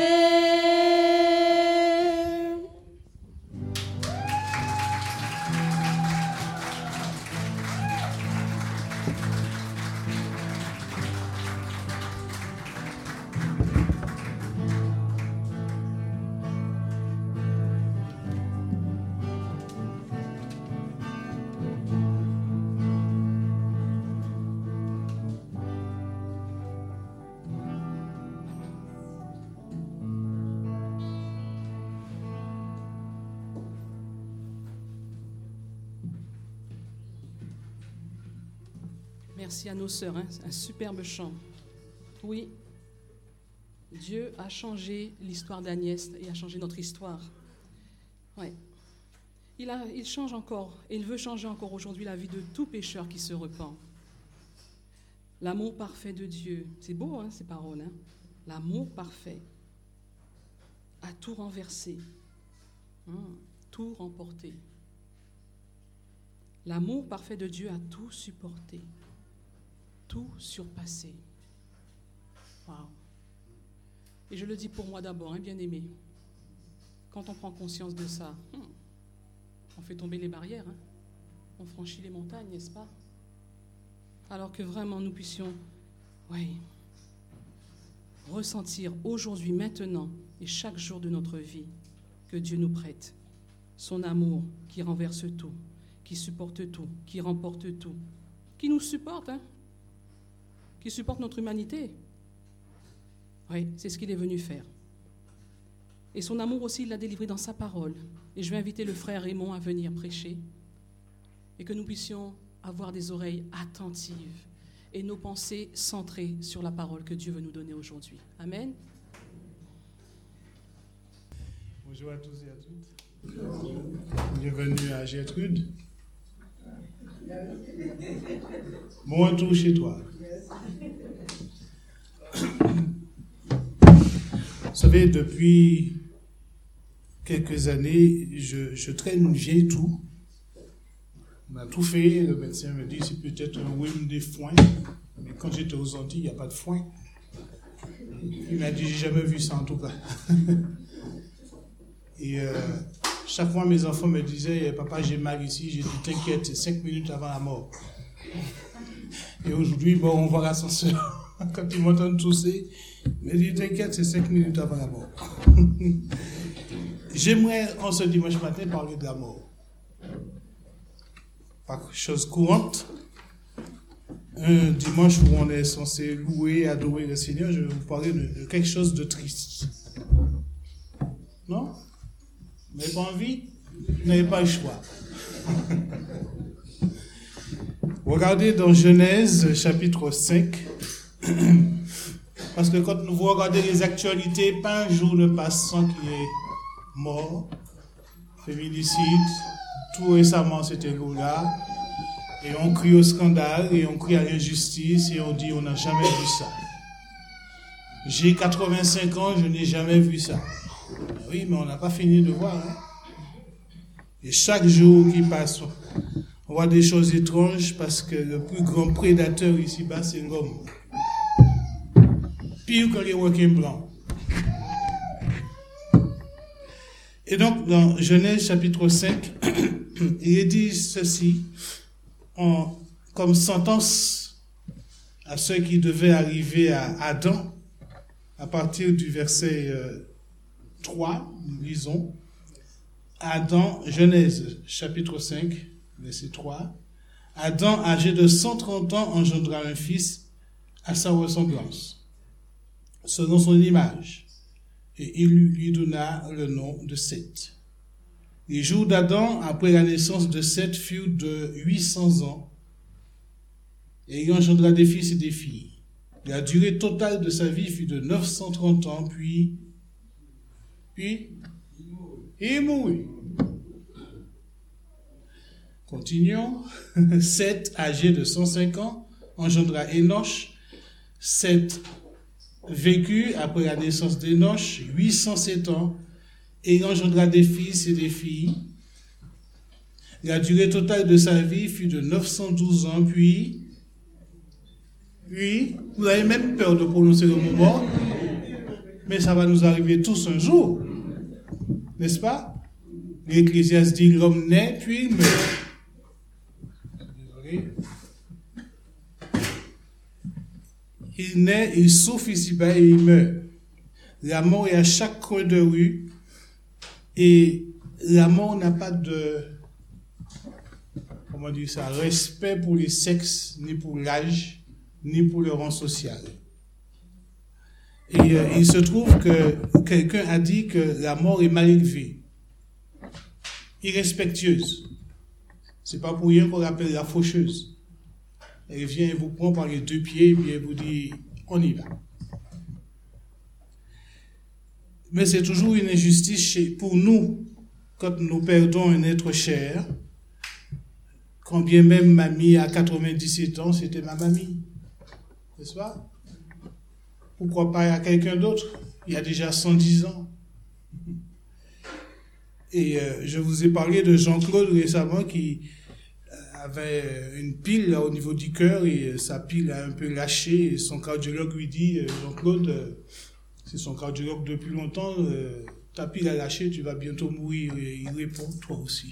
Merci à nos sœurs, hein. C'est un superbe chant. Oui, Dieu a changé l'histoire d'Agnès et a changé notre histoire. Ouais. Il, a, il change encore, et il veut changer encore aujourd'hui la vie de tout pécheur qui se repent. L'amour parfait de Dieu, c'est beau hein, ces paroles, hein. L'amour parfait a tout renversé, hein, tout remporté. L'amour parfait de Dieu a tout supporté, tout surpassé. Wow. Et je le dis pour moi d'abord, hein, bien-aimé. Quand on prend conscience de ça, hmm, on fait tomber les barrières, hein, on franchit les montagnes, n'est-ce pas? Alors que vraiment nous puissions, oui, ressentir aujourd'hui, maintenant et chaque jour de notre vie que Dieu nous prête son amour qui renverse tout, qui supporte tout, qui remporte tout, qui nous supporte, hein, qui supporte notre humanité. Oui, c'est ce qu'il est venu faire. Et son amour aussi, il l'a délivré dans sa parole. Et je vais inviter le frère Raymond à venir prêcher et que nous puissions avoir des oreilles attentives et nos pensées centrées sur la parole que Dieu veut nous donner aujourd'hui. Amen. Bonjour à tous et à toutes. Bienvenue à Gertrude. Bon retour chez toi. Vous savez, depuis quelques années, je, je traîne une vieille toux. On a tout fait, le médecin me dit c'est peut-être un rhume des foins. Mais quand j'étais aux Antilles, il n'y a pas de foin. Il m'a dit, j'ai jamais vu ça en tout cas. Et euh, chaque fois, mes enfants me disaient, papa, j'ai mal ici. J'ai dit, t'inquiète, c'est cinq minutes avant la mort. Et aujourd'hui, bon, on voit l'ascenseur. Quand ils m'entendent tousser, ils me disent, t'inquiète, c'est cinq minutes avant la mort. J'aimerais, en ce dimanche matin, parler de la mort. Pas chose courante. Un dimanche où on est censé louer, adorer le Seigneur, je vais vous parler de, de quelque chose de triste. Non? Vous n'avez pas envie? Vous n'avez pas le choix. Regardez dans Genèse, chapitre cinq. Parce que quand nous regardons les actualités, pas un jour ne passe sans qu'il y ait mort, féminicide. Tout récemment, c'était Lola. Et on crie au scandale, et on crie à l'injustice, et on dit on n'a jamais vu ça. J'ai quatre-vingt-cinq ans, je n'ai jamais vu ça. Oui, mais on n'a pas fini de voir. Hein? Et chaque jour qui passe, on voit des choses étranges parce que le plus grand prédateur ici-bas, c'est l'homme. Pire que les requins blancs. Et donc, dans Genèse chapitre cinq, il est dit ceci, en, comme sentence à ceux qui devaient arriver à Adam, à partir du verset euh, trois, nous lisons, Adam, Genèse chapitre cinq, verset trois, Adam, âgé de cent trente ans, engendra un fils à sa ressemblance, selon son image, et il lui donna le nom de Seth. Les jours d'Adam, après la naissance de Seth, furent de huit cents ans, et il engendra des fils et des filles. La durée totale de sa vie fut de neuf cent trente ans, puis, puis, il mourut. Continuons. Seth, âgé de cent cinq ans, engendra Énoch. Seth vécut, après la naissance d'Énoch, huit cent sept ans, et il engendra des fils et des filles. La durée totale de sa vie fut de neuf cent douze ans, puis, puis, vous avez même peur de prononcer le mot mort, mais ça va nous arriver tous un jour, n'est-ce pas? L'Ecclésiaste dit l'homme naît, puis il meurt. Désolé. Il naît, il souffre ici-bas et il meurt. La mort est à chaque coin de rue, et la mort n'a pas de, comment dire ça, respect pour les sexes, ni pour l'âge, ni pour le rang social. Et euh, il se trouve que quelqu'un a dit que la mort est mal élevée, irrespectueuse. C'est pas pour rien qu'on l'appelle la faucheuse. Elle vient et vous prend par les deux pieds et puis elle vous dit on y va. Mais c'est toujours une injustice chez, pour nous quand nous perdons un être cher. Quand bien même mamie à quatre-vingt-dix-sept ans, c'était ma mamie. N'est-ce pas? Pourquoi pas à quelqu'un d'autre? Il y a déjà cent dix ans. Et euh, je vous ai parlé de Jean-Claude récemment qui euh, avait une pile là, au niveau du cœur et euh, sa pile a un peu lâché. Et son cardiologue lui dit, euh, Jean-Claude, euh, c'est son cardiologue depuis longtemps, euh, ta pile a lâché, tu vas bientôt mourir. Et il répond, toi aussi.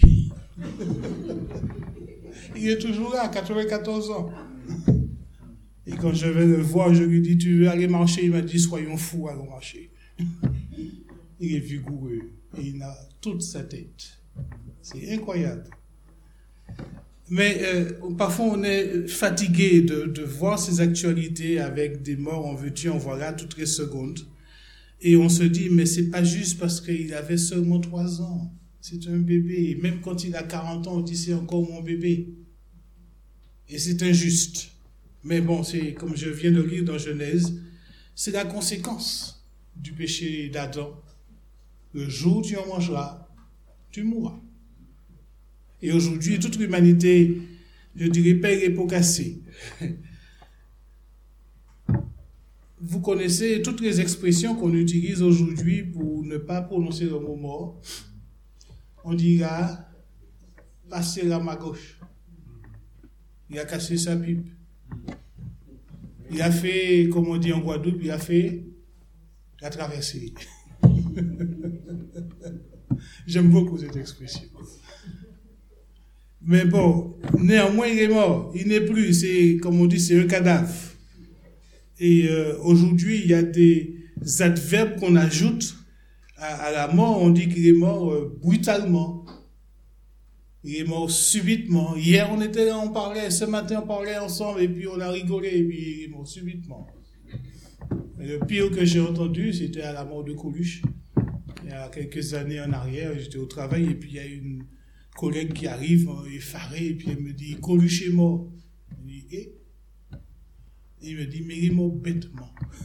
Il est toujours là, à quatre-vingt-quatorze ans. Et quand je vais le voir, je lui dis, tu veux aller marcher? Il m'a dit, soyons fous, allons marcher. Il est vigoureux et il a toute sa tête. C'est incroyable. Mais euh, parfois, on est fatigué de, de voir ces actualités avec des morts en veux-tu, en voilà, toutes les secondes. Et on se dit, mais c'est pas juste parce qu'il avait seulement trois ans. C'est un bébé. Même quand il a quarante ans, on dit, c'est encore mon bébé. Et c'est injuste. Mais bon, c'est comme je viens de lire dans Genèse, c'est la conséquence du péché d'Adam. Le jour où tu en mangeras, tu mourras. Et aujourd'hui, toute l'humanité, je dirais, paye les pots cassés. Vous connaissez toutes les expressions qu'on utilise aujourd'hui pour ne pas prononcer le mot mort. On dira, passer la main gauche. Il a cassé sa pipe. Il a fait, comme on dit en Guadeloupe, il a fait la traversée. J'aime beaucoup cette expression. Mais bon, néanmoins, il est mort. Il n'est plus, c'est, comme on dit, c'est un cadavre. Et euh, aujourd'hui, il y a des adverbes qu'on ajoute à, à la mort. On dit qu'il est mort euh, brutalement. Il est mort subitement. Hier, on était là, on parlait, ce matin, on parlait ensemble, et puis on a rigolé, et puis il est mort subitement. Mais le pire que j'ai entendu, c'était à la mort de Coluche. Il y a quelques années en arrière, j'étais au travail, et puis il y a une collègue qui arrive, effarée, et puis elle me dit, Coluche est mort. Je dis, eh? Il me dit, mais il mort bêtement.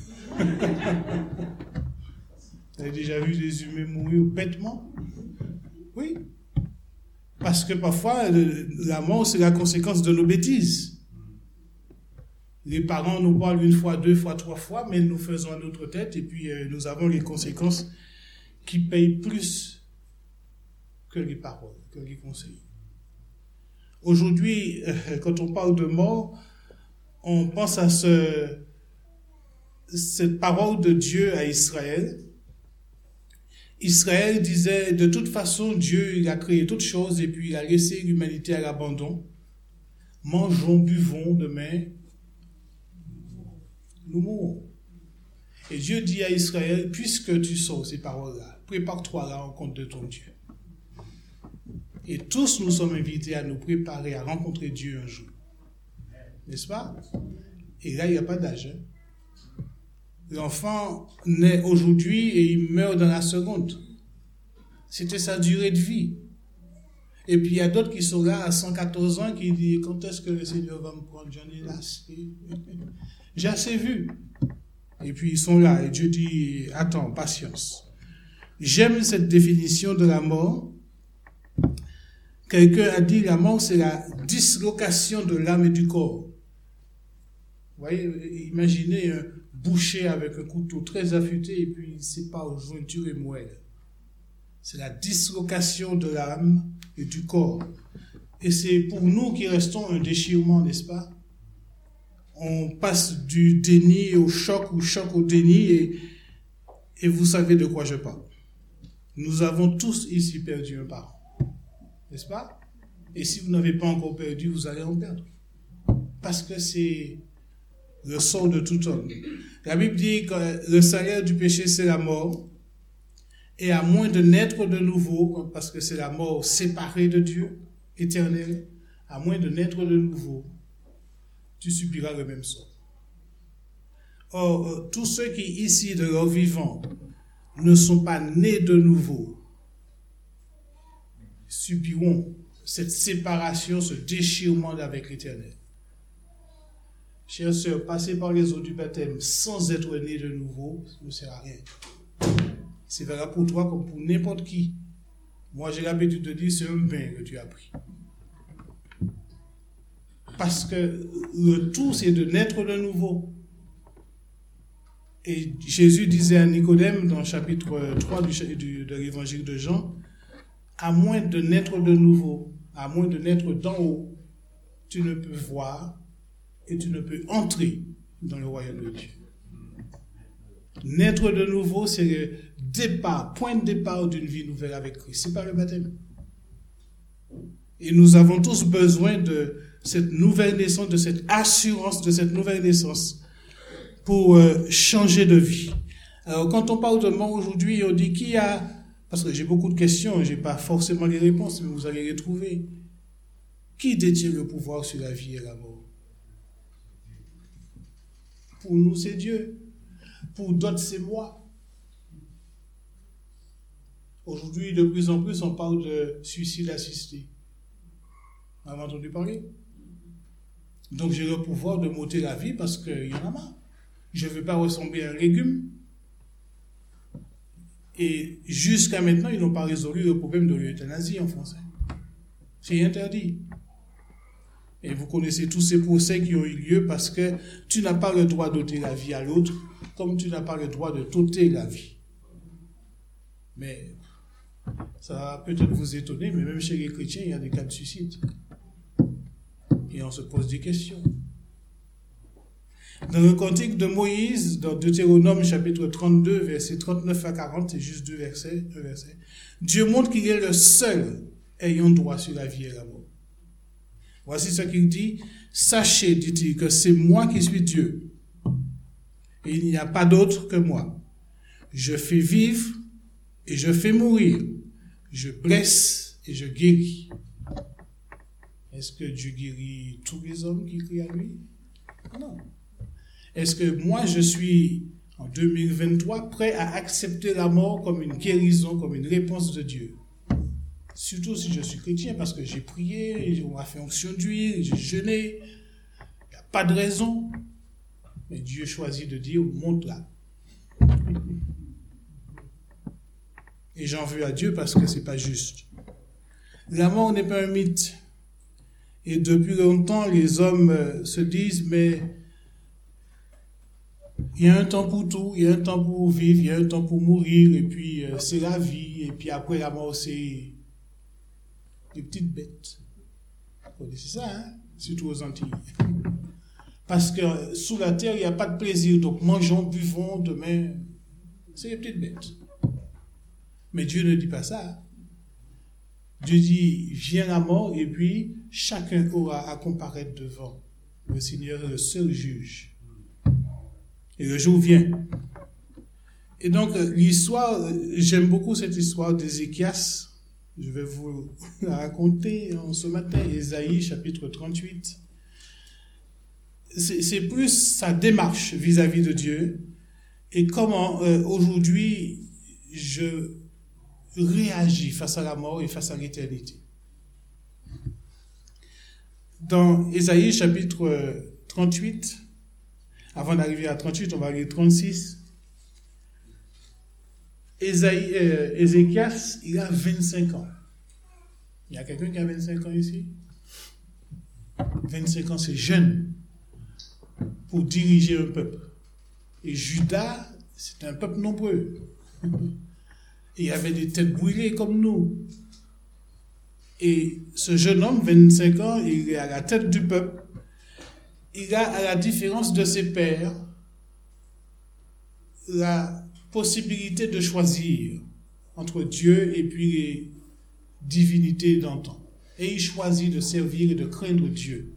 Vous avez déjà vu des humains mourir bêtement? Oui. Parce que parfois, le, la mort, c'est la conséquence de nos bêtises. Les parents nous parlent une fois, deux fois, trois fois, mais nous faisons à notre tête et puis euh, nous avons les conséquences qui payent plus que les paroles, que les conseils. Aujourd'hui, euh, quand on parle de mort, on pense à ce, cette parole de Dieu à Israël. Israël disait, de toute façon, Dieu il a créé toutes choses et puis il a laissé l'humanité à l'abandon. Mangeons, buvons, demain, nous mourrons. Et Dieu dit à Israël, puisque tu sors ces paroles-là, prépare-toi à la rencontre de ton Dieu. Et tous nous sommes invités à nous préparer à rencontrer Dieu un jour. N'est-ce pas? Et là, il n'y a pas d'âge. Hein? L'enfant naît aujourd'hui et il meurt dans la seconde. C'était sa durée de vie. Et puis il y a d'autres qui sont là à cent quatorze ans qui disent, quand est-ce que le Seigneur va me prendre? J'en ai assez. J'ai assez vu. Et puis ils sont là et Dieu dit, attends, patience. J'aime cette définition de la mort. Quelqu'un a dit, la mort c'est la dislocation de l'âme et du corps. Vous voyez, imaginez un boucher avec un couteau très affûté et puis il sépare jointure et moelle. C'est la dislocation de l'âme et du corps. Et c'est pour nous qui restons un déchirement, n'est-ce pas? On passe du déni au choc, ou choc au déni, et, et vous savez de quoi je parle. Nous avons tous ici perdu un parent, n'est-ce pas? Et si vous n'avez pas encore perdu, vous allez en perdre. Parce que c'est le sort de tout homme. La Bible dit que le salaire du péché, c'est la mort. Et à moins de naître de nouveau, parce que c'est la mort séparée de Dieu, éternelle, à moins de naître de nouveau, tu subiras le même sort. Or, tous ceux qui, ici, de leur vivant, ne sont pas nés de nouveau, subiront cette séparation, ce déchirement avec l'Éternel. Chers sœurs, passer par les eaux du baptême sans être né de nouveau, ça ne sert à rien. C'est valable pour toi comme pour n'importe qui. Moi, j'ai l'habitude de dire, c'est un bain que tu as pris. Parce que le tout, c'est de naître de nouveau. Et Jésus disait à Nicodème, dans le chapitre trois du, du, de l'évangile de Jean, à moins de naître de nouveau, à moins de naître d'en haut, tu ne peux voir et tu ne peux entrer dans le royaume de Dieu. Naître de nouveau, c'est le départ, point de départ d'une vie nouvelle avec Christ. C'est pas le baptême. Et nous avons tous besoin de cette nouvelle naissance, de cette assurance de cette nouvelle naissance pour euh, changer de vie. Alors, quand on parle de mort aujourd'hui, on dit qui a... Parce que j'ai beaucoup de questions, je n'ai pas forcément les réponses, mais vous allez les trouver. Qui détient le pouvoir sur la vie et la mort? Pour nous, c'est Dieu. Pour d'autres, c'est moi. Aujourd'hui, de plus en plus, on parle de suicide assisté. Vous avez entendu parler? Donc, j'ai le pouvoir de m'ôter la vie parce qu'il y en a marre. Je ne veux pas ressembler à un légume. Et jusqu'à maintenant, ils n'ont pas résolu le problème de l'euthanasie en français. C'est interdit. Et vous connaissez tous ces procès qui ont eu lieu parce que tu n'as pas le droit d'ôter la vie à l'autre, comme tu n'as pas le droit de t'ôter la vie. Mais ça va peut-être vous étonner, mais même chez les chrétiens, il y a des cas de suicide. Et on se pose des questions. Dans le cantique de Moïse, dans Deutéronome chapitre trente-deux, versets trente-neuf à quarante, c'est juste deux versets, deux versets, Dieu montre qu'il est le seul ayant droit sur la vie et la mort. Voici ce qu'il dit. Sachez, dit-il, que c'est moi qui suis Dieu. Et il n'y a pas d'autre que moi. Je fais vivre et je fais mourir. Je blesse et je guéris. Est-ce que Dieu guérit tous les hommes qui crient à lui? Non. Est-ce que moi, je suis, en deux mille vingt-trois, prêt à accepter la mort comme une guérison, comme une réponse de Dieu? Surtout si je suis chrétien, parce que j'ai prié, on m'a fait onction d'huile, j'ai jeûné. Il n'y a pas de raison. Mais Dieu choisit de dire, monte-la. Et j'en veux à Dieu parce que c'est pas juste. La mort n'est pas un mythe. Et depuis longtemps, les hommes se disent, mais il y a un temps pour tout, il y a un temps pour vivre, il y a un temps pour mourir, et puis euh, c'est la vie, et puis après la mort, c'est des petites bêtes. Vous connaissez ça, hein? Surtout aux Antilles. Parce que euh, sous la terre, il n'y a pas de plaisir, donc mangeons, buvons, demain, c'est des petites bêtes. Mais Dieu ne dit pas ça. Dieu dit, vient la mort, et puis chacun aura à comparaître devant le Seigneur, le seul juge. Et le jour vient. Et donc, l'histoire, j'aime beaucoup cette histoire d'Ézéchias. Je vais vous la raconter en ce matin, Ésaïe, chapitre trente-huit. C'est, c'est plus sa démarche vis-à-vis de Dieu et comment euh, aujourd'hui je réagis face à la mort et face à l'éternité. Dans Ésaïe, chapitre trente-huit, avant d'arriver à trente-huit, on va aller trente-six. Ésaïe, euh, Ézéchias, il a vingt-cinq ans. Il y a quelqu'un qui a vingt-cinq ans ici? vingt-cinq ans, c'est jeune pour diriger un peuple. Et Juda, c'est un peuple nombreux. Et il y avait des têtes brûlées comme nous. Et ce jeune homme, vingt-cinq ans, il est à la tête du peuple. Il a, à la différence de ses pères, la possibilité de choisir entre Dieu et puis les divinités d'antan. Et il choisit de servir et de craindre Dieu.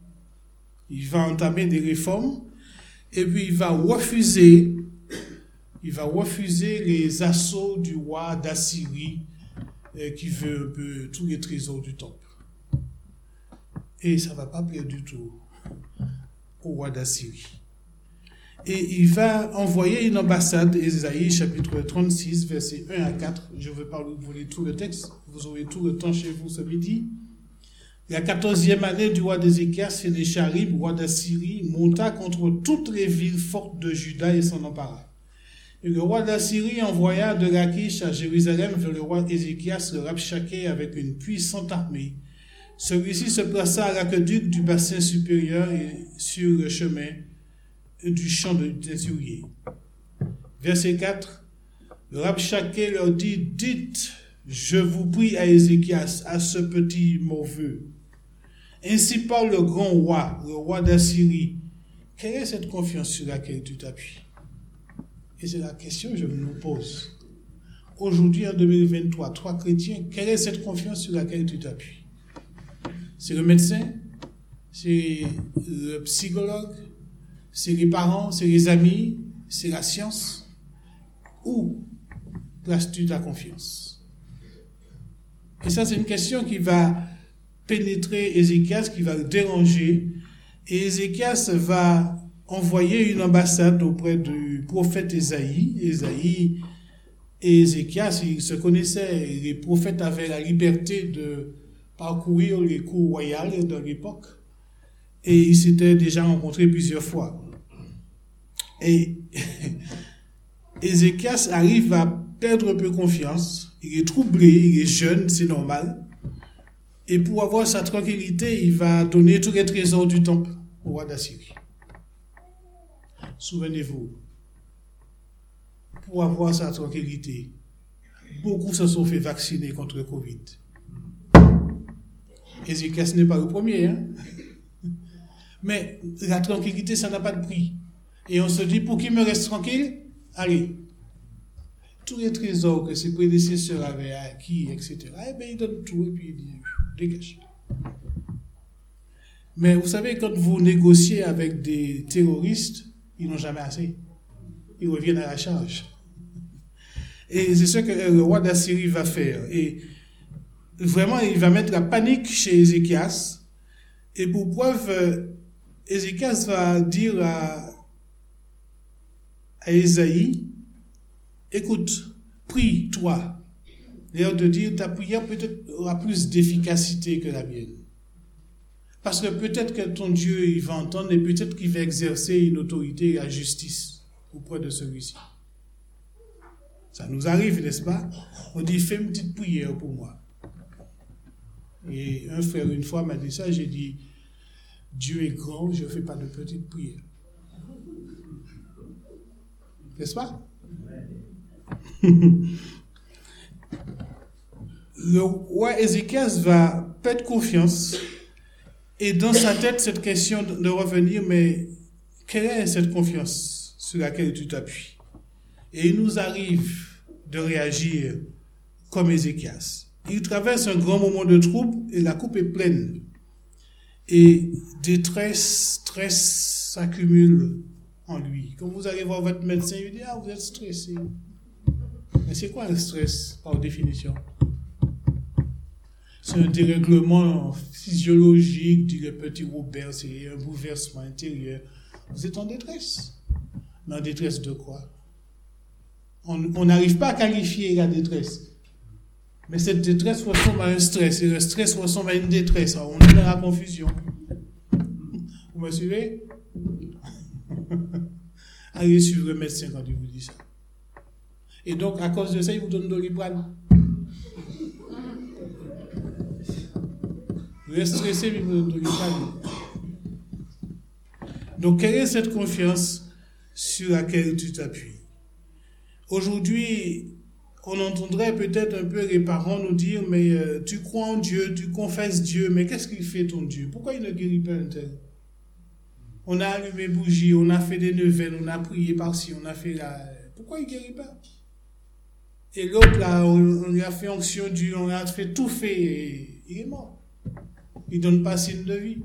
Il va entamer des réformes et puis il va refuser, il va refuser les assauts du roi d'Assyrie euh, qui veut un peu tous les trésors du temple. Et ça ne va pas plaire du tout au roi d'Assyrie. Et il va envoyer une ambassade, Ésaïe chapitre trente-six, versets un à quatre. Je ne veux pas vous lire tout le texte, vous aurez tout le temps chez vous ce midi. La quatorzième année du roi d'Ézéchias, Sénécharib, roi d'Assyrie, monta contre toutes les villes fortes de Juda et s'en empara. Et le roi d'Assyrie envoya de Lachish à Jérusalem vers le roi Ézéchias le Rabshakeh avec une puissante armée. Celui-ci se plaça à l'aqueduc du bassin supérieur et sur le chemin du champ de Tésurier. Verset quatre. Le Rabshakeh leur dit, dites, je vous prie à Ézéchias, à ce petit morveux. Ainsi parle le grand roi, le roi d'Assyrie. Quelle est cette confiance sur laquelle tu t'appuies? Et c'est la question que je me pose. Aujourd'hui, en deux mille vingt-trois, toi chrétiens, quelle est cette confiance sur laquelle tu t'appuies? C'est le médecin? C'est le psychologue? C'est les parents? C'est les amis? C'est la science? Où places-tu ta confiance? Et ça, c'est une question qui va pénétrer Ézéchias, qui va le déranger. Et Ézéchias va envoyer une ambassade auprès du prophète Ésaïe. Ésaïe et Ézéchias, ils se connaissaient. Les prophètes avaient la liberté de parcourir les cours royales de l'époque. Et ils s'étaient déjà rencontrés plusieurs fois. Et Ézéchias arrive à perdre un peu confiance. Il est troublé, il est jeune, c'est normal. Et pour avoir sa tranquillité, il va donner tous les trésors du temple au roi d'Assyrie. Souvenez-vous, pour avoir sa tranquillité, beaucoup se sont fait vacciner contre le Covid. Ézéchias n'est pas le premier, hein? Mais la tranquillité, ça n'a pas de prix. Et on se dit, pour qu'il me reste tranquille, allez, tous les trésors que ses prédécesseurs avaient acquis, et cetera, eh bien, il donne tout et puis il dit, dégage. Mais vous savez, quand vous négociez avec des terroristes, ils n'ont jamais assez. Ils reviennent à la charge. Et c'est ce que le roi d'Assyrie va faire. Et vraiment, il va mettre la panique chez Ézéchias. Et pour preuve, Ézéchias va dire à, à Ésaïe, écoute, prie, toi. L'air de dire, ta prière peut-être aura plus d'efficacité que la mienne. Parce que peut-être que ton Dieu, il va entendre et peut-être qu'il va exercer une autorité et la justice auprès de celui-ci. Ça nous arrive, n'est-ce pas? On dit, fais une petite prière pour moi. Et un frère, une fois, m'a dit ça, j'ai dit, Dieu est grand, je ne fais pas de petites prières. N'est-ce pas? Le roi Ézéchias va perdre confiance et dans sa tête, cette question de revenir, mais quelle est cette confiance sur laquelle tu t'appuies? Et il nous arrive de réagir comme Ézéchias. Il traverse un grand moment de trouble et la coupe est pleine. Et détresse, stress s'accumule en lui. Quand vous allez voir votre médecin, il dit, ah, vous êtes stressé. Mais c'est quoi le stress, par définition? C'est un dérèglement physiologique, dit le petit Robert, c'est un bouleversement intérieur. Vous êtes en détresse. Mais en détresse de quoi? On n'arrive pas à qualifier la détresse. Mais cette détresse ressemble à un stress. Et le stress ressemble à une détresse. Alors, on est dans la confusion. Vous me suivez? Allez suivre le médecin quand il vous dit ça. Et donc, à cause de ça, il vous donne Doliprane. Vous êtes stressé, mais il vous donne Doliprane. Donc, quelle est cette confiance sur laquelle tu t'appuies? Aujourd'hui, on entendrait peut-être un peu les parents nous dire, mais euh, tu crois en Dieu, tu confesses Dieu, mais qu'est-ce qu'il fait ton Dieu? Pourquoi il ne guérit pas un tel? On a allumé bougie, on a fait des neuvaines, on a prié par-ci, on a fait la... Pourquoi il ne guérit pas? Et l'autre, là, on, on lui a fait onction Dieu, on a fait tout fait, et il est mort. Il ne donne pas signe de vie.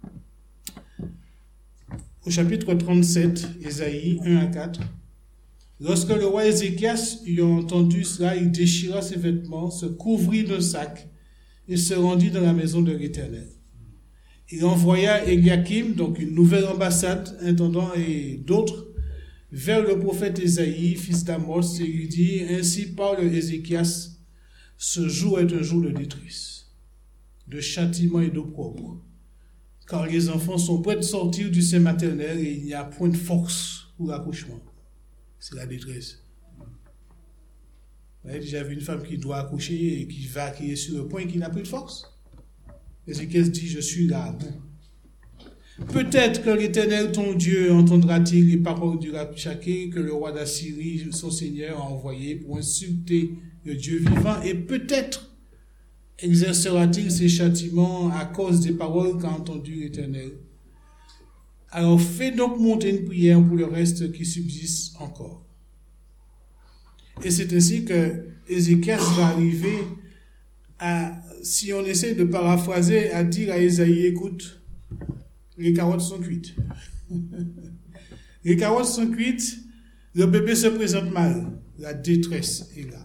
Au chapitre trente-sept, Ésaïe un à quatre, lorsque le roi Ézéchias eut entendu cela, il déchira ses vêtements, se couvrit d'un sac et se rendit dans la maison de l'Éternel. Il envoya Eliakim, donc une nouvelle ambassade, intendant et d'autres, vers le prophète Ésaïe, fils d'Amos, et lui dit, ainsi parle Ézéchias, ce jour est un jour de détresse, de châtiment et d'opprobre, car les enfants sont prêts de sortir du sein maternel et il n'y a point de force pour l'accouchement. C'est la détresse. Vous avez déjà vu une femme qui doit accoucher et qui va, qui est sur le point et qui n'a plus de force? Ézéchias dit, je suis là à bout. Peut-être que l'Éternel, ton Dieu, entendra-t-il les paroles du Rabshakeh que le roi d'Assyrie, son Seigneur, a envoyé pour insulter le Dieu vivant, et peut-être exercera-t-il ses châtiments à cause des paroles qu'a entendues l'Éternel. Alors fais donc monter une prière pour le reste qui subsiste encore. Et c'est ainsi que Ézéchias va arriver à, si on essaie de paraphraser, à dire à Ésaïe, écoute, les carottes sont cuites. Les carottes sont cuites, le bébé se présente mal, la détresse est là.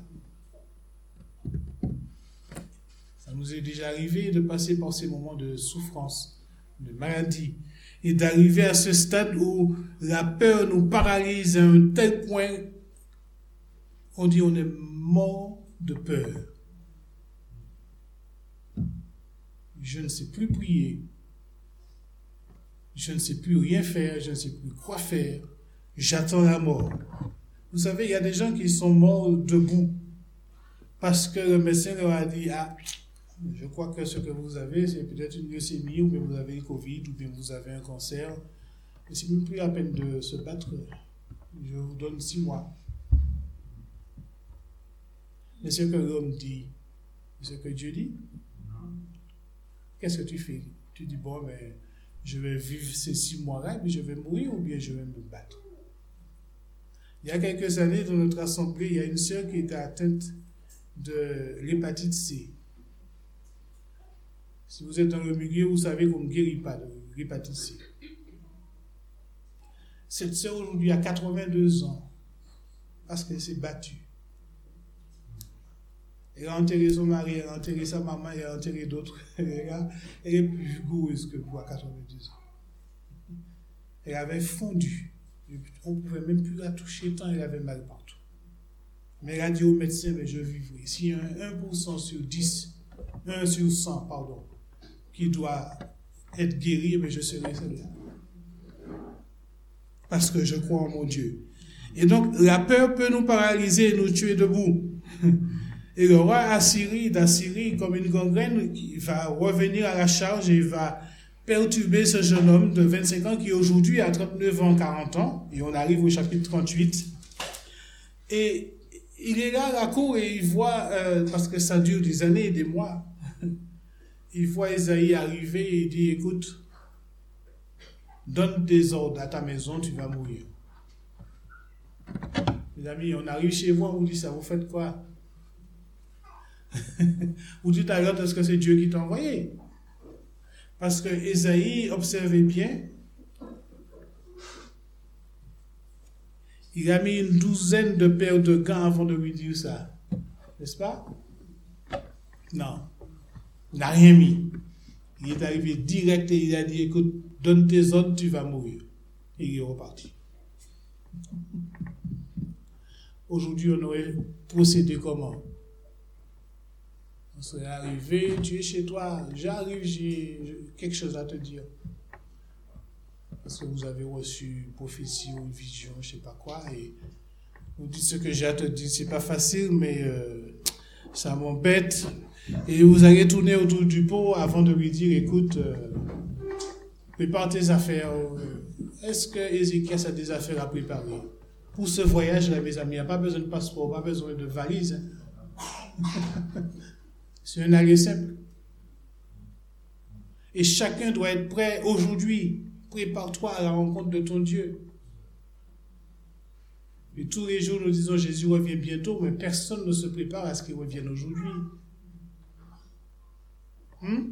Ça nous est déjà arrivé de passer par ces moments de souffrance, de maladie, et d'arriver à ce stade où la peur nous paralyse à un tel point, on dit on est mort de peur. Je ne sais plus prier, je ne sais plus rien faire, je ne sais plus quoi faire, j'attends la mort. Vous savez, il y a des gens qui sont morts debout parce que le médecin leur a dit, ah, je crois que ce que vous avez, c'est peut-être une leucémie, ou bien vous avez le Covid, ou bien vous avez un cancer. Et c'est même plus la peine de se battre. Je vous donne six mois. Mais ce que l'homme dit, ce que Dieu dit, qu'est-ce que tu fais? Tu dis, bon, mais je vais vivre ces six mois-là, mais je vais mourir, ou bien je vais me battre. Il y a quelques années, dans notre assemblée, il y a une sœur qui était atteinte de l'hépatite C. Si vous êtes dans le milieu, vous savez qu'on ne guérit pas de l'hépatite C. Cette sœur aujourd'hui a quatre-vingt-deux ans parce qu'elle s'est battue. Elle a enterré son mari, elle a enterré sa maman, elle a enterré d'autres. Elle est plus vigoureuse que vous à quatre-vingt-deux ans. Elle avait fondu. On ne pouvait même plus la toucher tant elle avait mal partout. Mais elle a dit au médecin, mais je vivrai. S'il y a un un pour cent sur dix, un sur cent, pardon, qui doit être guéri, mais je serai celle-là. Parce que je crois en mon Dieu. Et donc, la peur peut nous paralyser et nous tuer debout. Et le roi Assyrie, d'Assyrie, comme une gangrène, il va revenir à la charge et il va perturber ce jeune homme de vingt-cinq ans qui aujourd'hui a trente-neuf ans, quarante ans. Et on arrive au chapitre trente-huit. Et il est là à la cour et il voit, euh, parce que ça dure des années et des mois, il voit Ésaïe arriver et il dit, écoute, donne des ordres à ta maison, tu vas mourir. Les amis, on arrive chez vous, on vous dit ça, vous faites quoi? Vous dites à l'autre, est-ce que c'est Dieu qui t'a envoyé? Parce que Ésaïe, observez bien, il a mis une douzaine de paires de gants avant de lui dire ça. N'est-ce pas? Non. Il n'a rien mis. Il est arrivé direct et il a dit, écoute, donne tes ordres, tu vas mourir. Et il est reparti. Aujourd'hui, on aurait procédé comment? On serait arrivé, tu es chez toi, j'arrive, j'ai quelque chose à te dire. Parce que vous avez reçu une prophétie ou une vision, je ne sais pas quoi, et vous dites ce que j'ai à te dire, c'est pas facile, mais euh, ça m'embête. Et vous allez tourner autour du pot avant de lui dire, écoute, euh, prépare tes affaires. Est-ce que Ézéchias a des affaires à préparer? Pour ce voyage, là, mes amis, il n'y a pas besoin de passeport, pas besoin de valise. Hein. C'est un aller simple. Et chacun doit être prêt aujourd'hui. Prépare-toi à la rencontre de ton Dieu. Et tous les jours, nous disons Jésus revient bientôt, mais personne ne se prépare à ce qu'il revienne aujourd'hui. Hmm?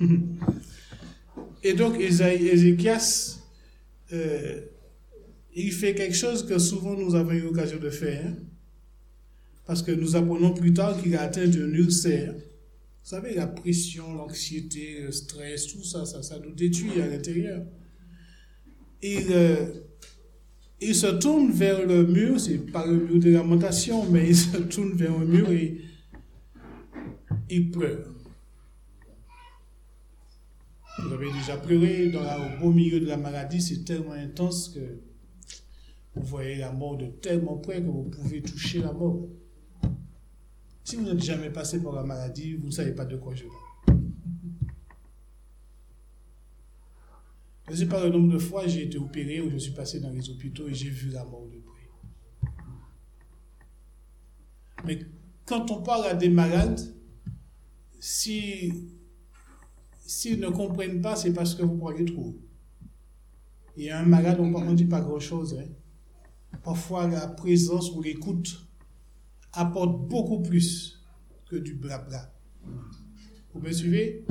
Et donc, Ézéchias, euh, il fait quelque chose que souvent nous avons eu l'occasion de faire. Hein? Parce que nous apprenons plus tard qu'il a atteint d'un ulcère. Vous savez, la pression, l'anxiété, le stress, tout ça, ça, ça nous détruit à l'intérieur. Il, euh, il se tourne vers le mur, c'est pas le mur de lamentation, mais il se tourne vers le mur et il pleure. Vous avez déjà pleuré dans la, au beau milieu de la maladie, c'est tellement intense que vous voyez la mort de tellement près que vous pouvez toucher la mort. Si vous n'êtes jamais passé par la maladie, vous ne savez pas de quoi je parle. Je ne sais pas le nombre de fois j'ai été opéré ou je suis passé dans les hôpitaux et j'ai vu la mort de près. Mais quand on parle à des malades, si, s'ils ne comprennent pas, c'est parce que vous parlez trop. Et à un malade, on ne dit pas grand-chose. Hein. Parfois, la présence ou l'écoute apporte beaucoup plus que du blabla. Vous me suivez?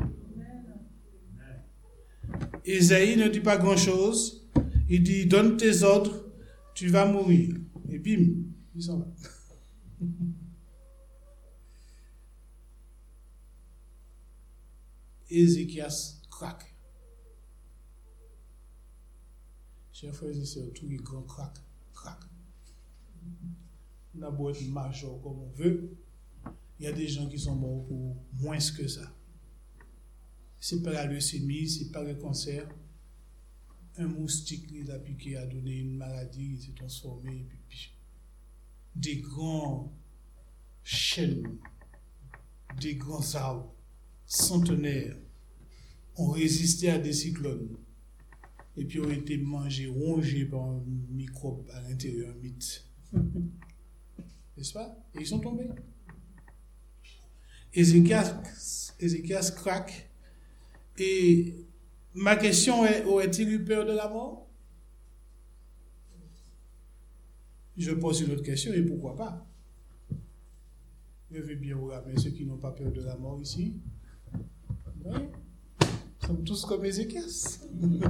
Ésaïe ne dit pas grand-chose. Il dit, donne tes ordres, tu vas mourir. Et bim, ils sont là. Ézéchias craque. Chers frères et sœurs, tous les grands craquent, craquent. On a beau être major comme on veut, il y a des gens qui sont morts pour moins que ça. C'est pas la leucémie, c'est pas le cancer. Un moustique les a piqué, a donné une maladie, il s'est transformé, et puis, puis des grands chênes, des grands arbres centenaires ont résisté à des cyclones et puis ont été mangés, rongés par un microbe à l'intérieur, un mythe. N'est-ce pas? Et ils sont tombés. Ézéchias, Ézéchias craque. Et ma question est, aurait-il eu peur de la mort? Je pose une autre question, et pourquoi pas? Je vais bien vous rappeler ceux qui n'ont pas peur de la mort ici. Oui. Nous sommes tous comme Ézéchias.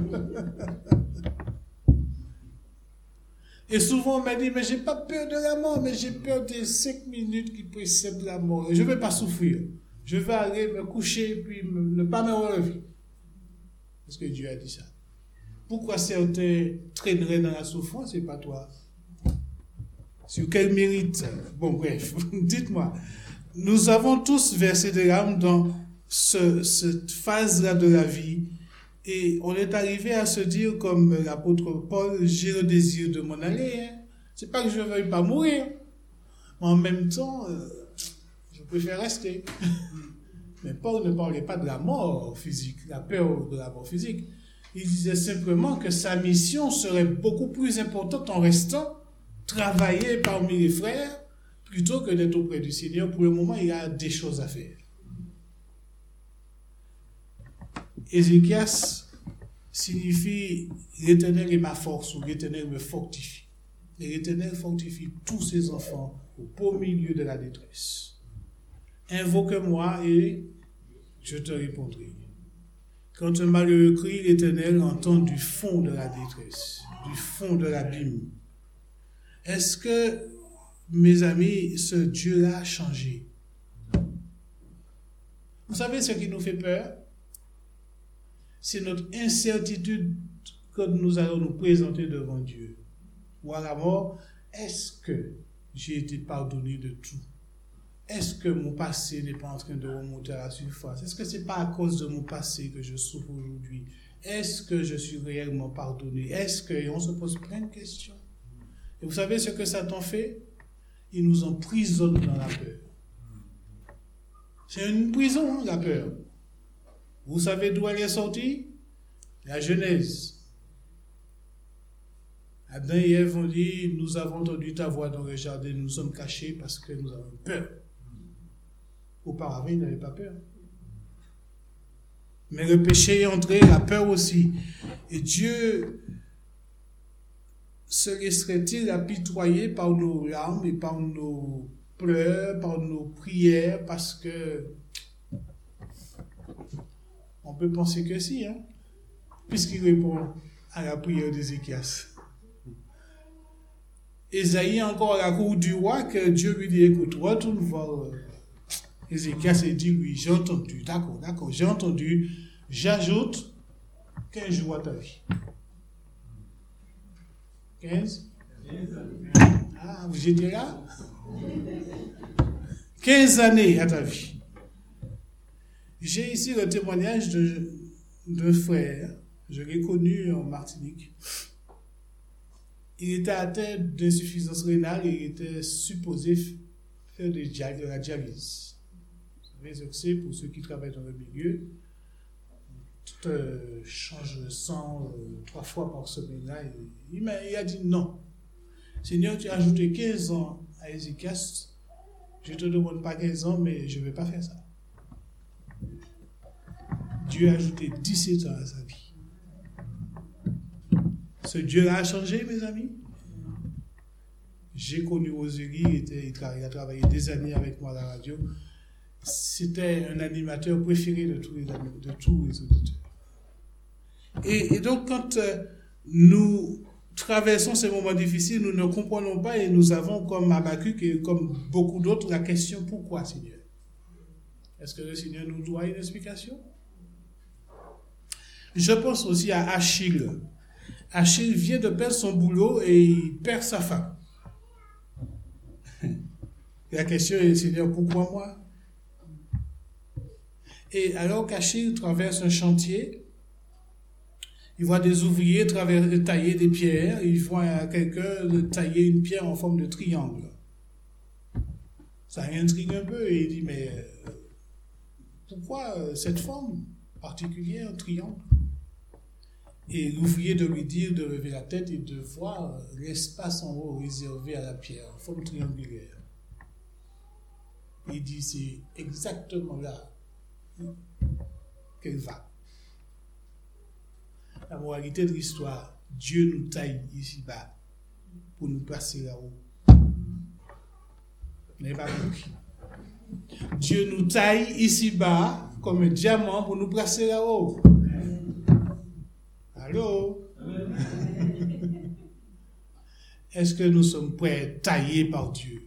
Et souvent on m'a dit, mais j'ai pas peur de la mort, mais j'ai peur des cinq minutes qui précèdent la mort. Et je ne vais pas souffrir. Je vais aller me coucher et puis me, ne pas me relever. Parce que Dieu a dit ça. Pourquoi certains traîneraient dans la souffrance et pas toi? Sur quel mérite? Bon, bref, dites-moi. Nous avons tous versé des larmes dans ce, cette phase-là de la vie Et on est arrivé à se dire, comme l'apôtre Paul, j'ai le désir de m'en aller. Hein. C'est pas que je ne veuille pas mourir. Mais en même temps, euh, je préfère rester. Mais Paul ne parlait pas de la mort physique, la peur de la mort physique. Il disait simplement que sa mission serait beaucoup plus importante en restant travailler parmi les frères plutôt que d'être auprès du Seigneur. Pour le moment, il a des choses à faire. Ézéchias signifie l'Éternel est ma force ou l'Éternel me fortifie. Et l'Éternel fortifie tous ses enfants au beau milieu de la détresse. Invoque-moi et je te répondrai. Quand un malheureux crie, l'Éternel entend du fond de la détresse, du fond de l'abîme. Est-ce que, mes amis, ce Dieu-là a changé? Vous savez ce qui nous fait peur? C'est notre incertitude quand nous allons nous présenter devant Dieu. Ou à la mort, est-ce que j'ai été pardonné de tout? Est-ce que mon passé n'est pas en train de remonter à la surface? Est-ce que ce n'est pas à cause de mon passé que je souffre aujourd'hui? Est-ce que je suis réellement pardonné? Est-ce que... Et on se pose plein de questions. Et vous savez ce que Satan fait? Il nous emprisonne dans la peur. C'est une prison, hein, la peur. Vous savez d'où elle est sortie? La Genèse. Adam et Ève ont dit, nous avons entendu ta voix dans le jardin, nous sommes cachés parce que nous avons peur. Auparavant, ils n'avaient pas peur. Mais le péché est entré, la peur aussi. Et Dieu se laisserait-il apitoyer par nos larmes et par nos pleurs, par nos prières, parce que on peut penser que si, hein, puisqu'il répond à la prière d'Ézéchias. Ésaïe encore à la cour du roi que Dieu lui dit, écoute, retourne voir Ézéchias et dit, oui, j'ai entendu, d'accord, d'accord, j'ai entendu, j'ajoute quinze jours à ta vie. quinze? Ah, vous étiez là? quinze années à ta vie. J'ai ici le témoignage de, d'un frère, je l'ai connu en Martinique. Il était atteint d'insuffisance rénale et il était supposé faire de, de la dialyse. Vous savez ce que c'est pour ceux qui travaillent dans le milieu. Tout euh, change de sang euh, trois fois par semaine. Là, il, il, m'a, il a dit non. Seigneur, tu as ajouté quinze ans à Ézéchias. Je ne te demande pas quinze ans, mais je ne vais pas faire ça. Dieu a ajouté dix-sept ans à sa vie. Ce Dieu-là a changé, mes amis. J'ai connu Rosélie, il, était, il, tra- il a travaillé des années avec moi à la radio. C'était un animateur préféré de tous les, de tous les auditeurs. Et, et donc, quand euh, nous traversons ces moments difficiles, nous ne comprenons pas et nous avons, comme Habakkuk et comme beaucoup d'autres, la question « Pourquoi, Seigneur ?» Est-ce que le Seigneur nous doit une explication? Je pense aussi à Achille. Achille vient de perdre son boulot et il perd sa femme. La question est, Seigneur, pourquoi moi? Et alors qu'Achille traverse un chantier, il voit des ouvriers traverser, tailler des pierres, il voit quelqu'un tailler une pierre en forme de triangle. Ça intrigue un peu et il dit, mais pourquoi cette forme particulière, un triangle? Et l'ouvrier de lui dire de lever la tête et de voir l'espace en haut réservé à la pierre, en forme triangulaire. Il dit, c'est exactement là qu'elle va. La moralité de l'histoire, Dieu nous taille ici-bas pour nous placer là-haut. Vous n'avez pas compris? Dieu nous taille ici-bas comme un diamant pour nous placer là-haut. Allô? Est-ce que nous sommes prêts à être taillés par Dieu?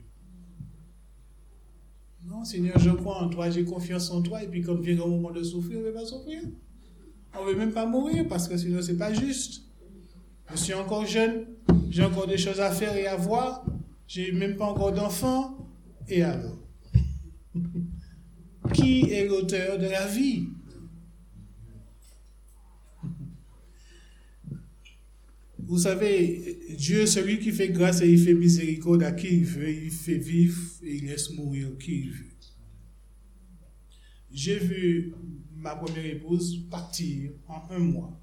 Non, Seigneur, je crois en toi, j'ai confiance en toi, et puis quand vient le moment de souffrir, on ne veut pas souffrir. On ne veut même pas mourir, parce que sinon, ce n'est pas juste. Je suis encore jeune, j'ai encore des choses à faire et à voir, j'ai même pas encore d'enfants, et alors? Qui est l'auteur de la vie? vous savez, Dieu, celui qui fait grâce et il fait miséricorde à qui il veut, il fait vivre et il laisse mourir qui il veut. J'ai vu ma première épouse partir en un mois,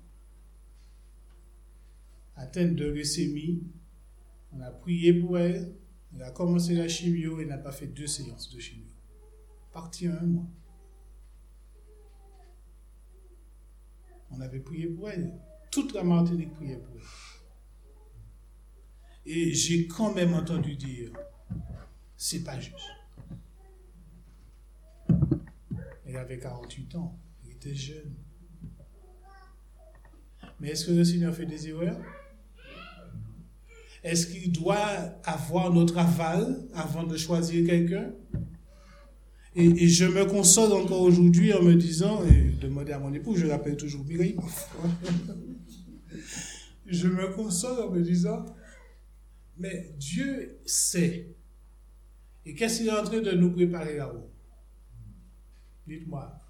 atteinte de leucémie. On a prié pour elle, elle a commencé la chimio et n'a pas fait deux séances de chimio. Partir en un mois. On avait prié pour elle. Toute la Martinique priait pour elle. Et j'ai quand même entendu dire, c'est pas juste. Elle avait quarante-huit ans, elle était jeune. Mais est-ce que le Seigneur fait des erreurs? Est-ce qu'il doit avoir notre aval avant de choisir quelqu'un? Et, et je me console encore aujourd'hui en me disant, et demander à mon époux, je l'appelle toujours Mireille parfois. Je me console en me disant, mais Dieu sait. Et qu'est-ce qu'il est en train de nous préparer là-haut? Dites-moi.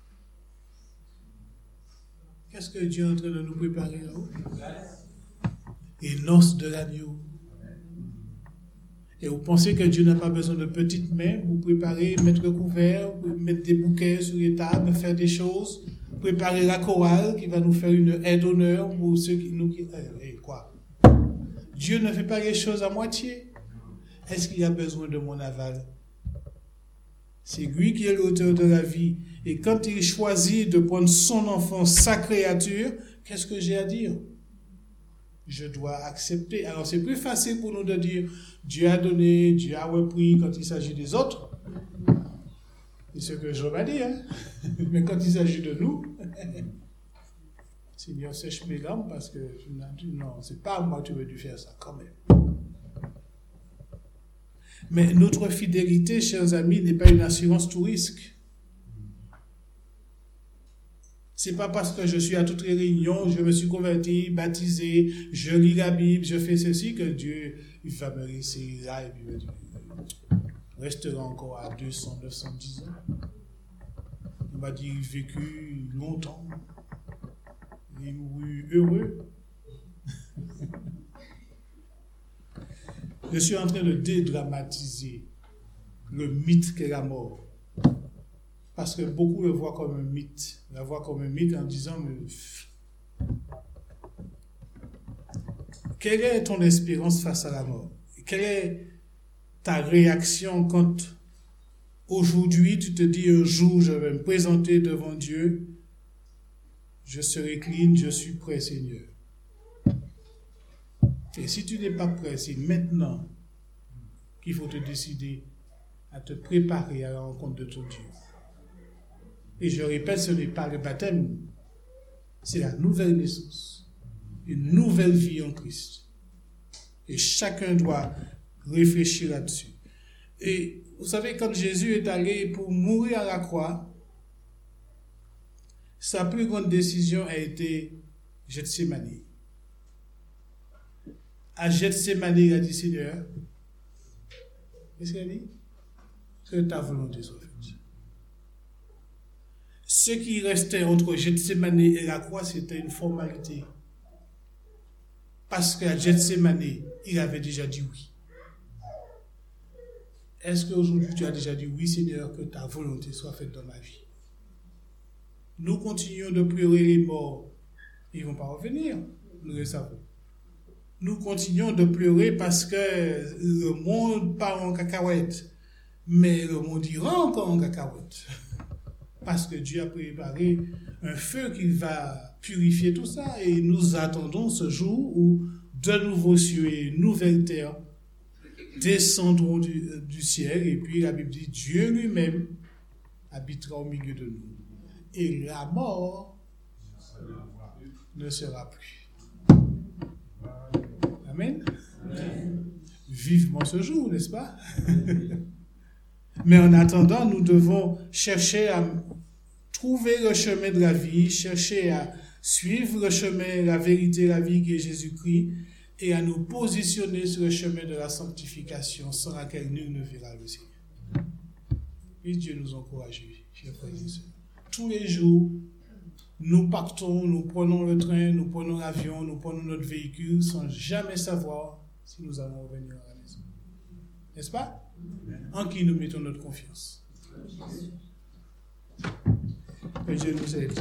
Qu'est-ce que Dieu est en train de nous préparer là-haut? Et noces de l'agneau. Et vous pensez que Dieu n'a pas besoin de petites mains pour préparer, mettre le couvert, mettre des bouquets sur les tables, faire des choses, préparer la chorale qui va nous faire une aide d'honneur pour ceux qui nous... Eh, quoi? Dieu ne fait pas les choses à moitié. Est-ce qu'il a besoin de mon aval? C'est lui qui est l'auteur de la vie. Et quand il choisit de prendre son enfant, sa créature, qu'est-ce que j'ai à dire? Je dois accepter. Alors c'est plus facile pour nous de dire Dieu a donné, Dieu a repris quand il s'agit des autres. C'est ce que Job a dit. Hein? Mais quand il s'agit de nous, Seigneur, sèche mes larmes parce que non, c'est pas à moi que tu veux dû faire ça quand même. Mais notre fidélité, chers amis, n'est pas une assurance tout risque. C'est pas parce que je suis à toutes les réunions, je me suis converti, baptisé, je lis la Bible, je fais ceci que Dieu il va me laisser là et puis me dire, restera encore à deux cents, neuf cent dix ans. Il m'a dit, il a vécu longtemps, il est mouru heureux. Je suis en train de dédramatiser le mythe qu'est la mort. Parce que beaucoup le voient comme un mythe. La voient comme un mythe en disant mais... Quelle est ton espérance face à la mort? Quelle est ta réaction quand aujourd'hui tu te dis un jour je vais me présenter devant Dieu, je serai clean, je suis prêt Seigneur. Et si tu n'es pas prêt, c'est maintenant qu'il faut te décider à te préparer à la rencontre de ton Dieu. Et je répète, ce n'est pas le baptême, c'est la nouvelle naissance, une nouvelle vie en Christ. Et chacun doit réfléchir là-dessus. Et vous savez, quand Jésus est allé pour mourir à la croix, sa plus grande décision a été Gethsémane. À Gethsémane, il a dit, Seigneur, qu'est-ce qu'il a dit? Que ta volonté soit faite. Ce qui restait entre Gethsémane et la croix, c'était une formalité. Parce qu'à Gethsémane, il avait déjà dit oui. Est-ce qu'aujourd'hui tu as déjà dit oui, Seigneur, que ta volonté soit faite dans ma vie? Nous continuons de pleurer les morts. Ils ne vont pas revenir, nous le savons. Nous continuons de pleurer parce que le monde part en cacahuète. Mais le monde ira encore en cacahuète. Parce que Dieu a préparé un feu qui va purifier tout ça. Et nous attendons ce jour où de nouveaux cieux et une nouvelle terre descendront du, du ciel. Et puis la Bible dit, Dieu lui-même habitera au milieu de nous. Et la mort ne sera plus. Amen. Amen. Vivement ce jour, n'est-ce pas? Mais en attendant, nous devons chercher à trouver le chemin de la vie, chercher à suivre le chemin, la vérité, la vie qui est Jésus-Christ, et à nous positionner sur le chemin de la sanctification, sans laquelle nul ne verra le Seigneur. Et Dieu nous encourage, chers frères et sœurs. Tous les jours, nous partons, nous prenons le train, nous prenons l'avion, nous prenons notre véhicule sans jamais savoir si nous allons revenir à la maison. N'est-ce pas? En qui nous mettons notre confiance. Que Dieu nous aide.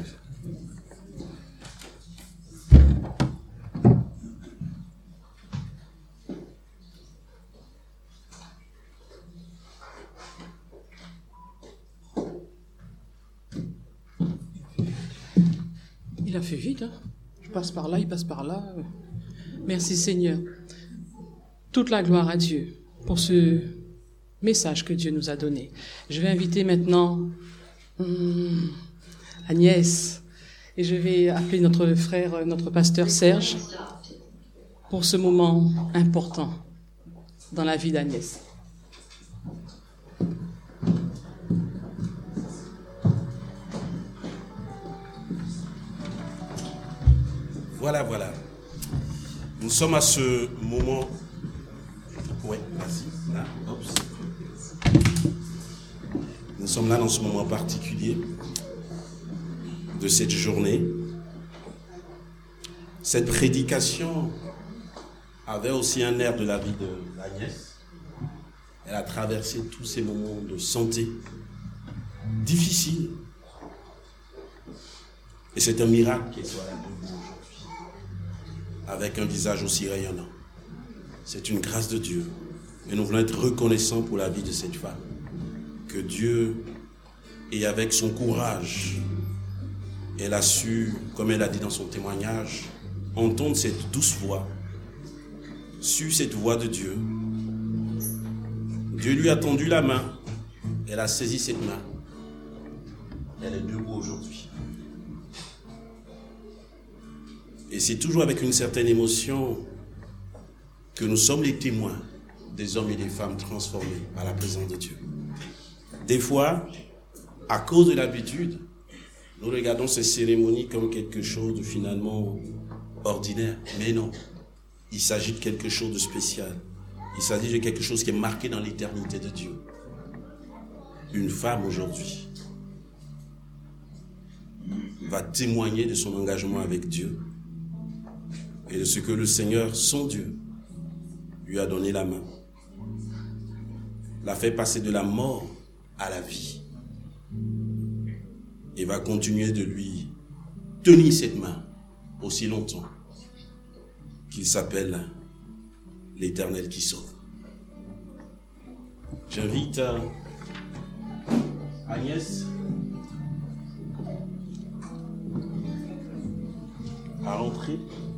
Il a fait vite, hein? Je passe par là, il passe par là. Merci Seigneur. Toute la gloire à Dieu pour ce message que Dieu nous a donné. Je vais inviter maintenant hum, Agnès et je vais appeler notre frère, notre pasteur Serge pour ce moment important dans la vie d'Agnès. Voilà, voilà. Nous sommes à ce moment. Ouais, vas-y. Là, oups. Nous sommes là dans ce moment particulier de cette journée. Cette prédication avait aussi un air de la vie d'Agnès. Elle a traversé tous ces moments de santé difficiles. Et c'est un miracle qu'elle soit là debout aujourd'hui, avec un visage aussi rayonnant. C'est une grâce de Dieu. Et nous voulons être reconnaissants pour la vie de cette femme. Que Dieu, et avec son courage, elle a su, comme elle a dit dans son témoignage, entendre cette douce voix, su cette voix de Dieu. Dieu lui a tendu la main, elle a saisi cette main. Elle est debout aujourd'hui. Et c'est toujours avec une certaine émotion que nous sommes les témoins des hommes et des femmes transformés par la présence de Dieu. Des fois, à cause de l'habitude, nous regardons ces cérémonies comme quelque chose de finalement ordinaire. Mais non, il s'agit de quelque chose de spécial. Il s'agit de quelque chose qui est marqué dans l'éternité de Dieu. Une femme aujourd'hui va témoigner de son engagement avec Dieu et de ce que le Seigneur, son Dieu, lui a donné la main, l'a fait passer de la mort à la vie et va continuer de lui tenir cette main aussi longtemps qu'il s'appelle l'Éternel qui sauve. J'invite euh, Agnès à rentrer.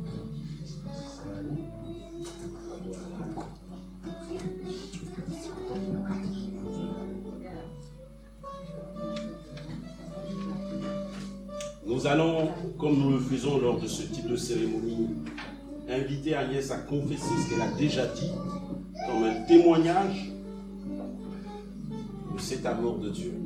Nous allons, comme nous le faisons lors de ce type de cérémonie, inviter Agnès à confesser ce qu'elle a déjà dit comme un témoignage de cet amour de Dieu.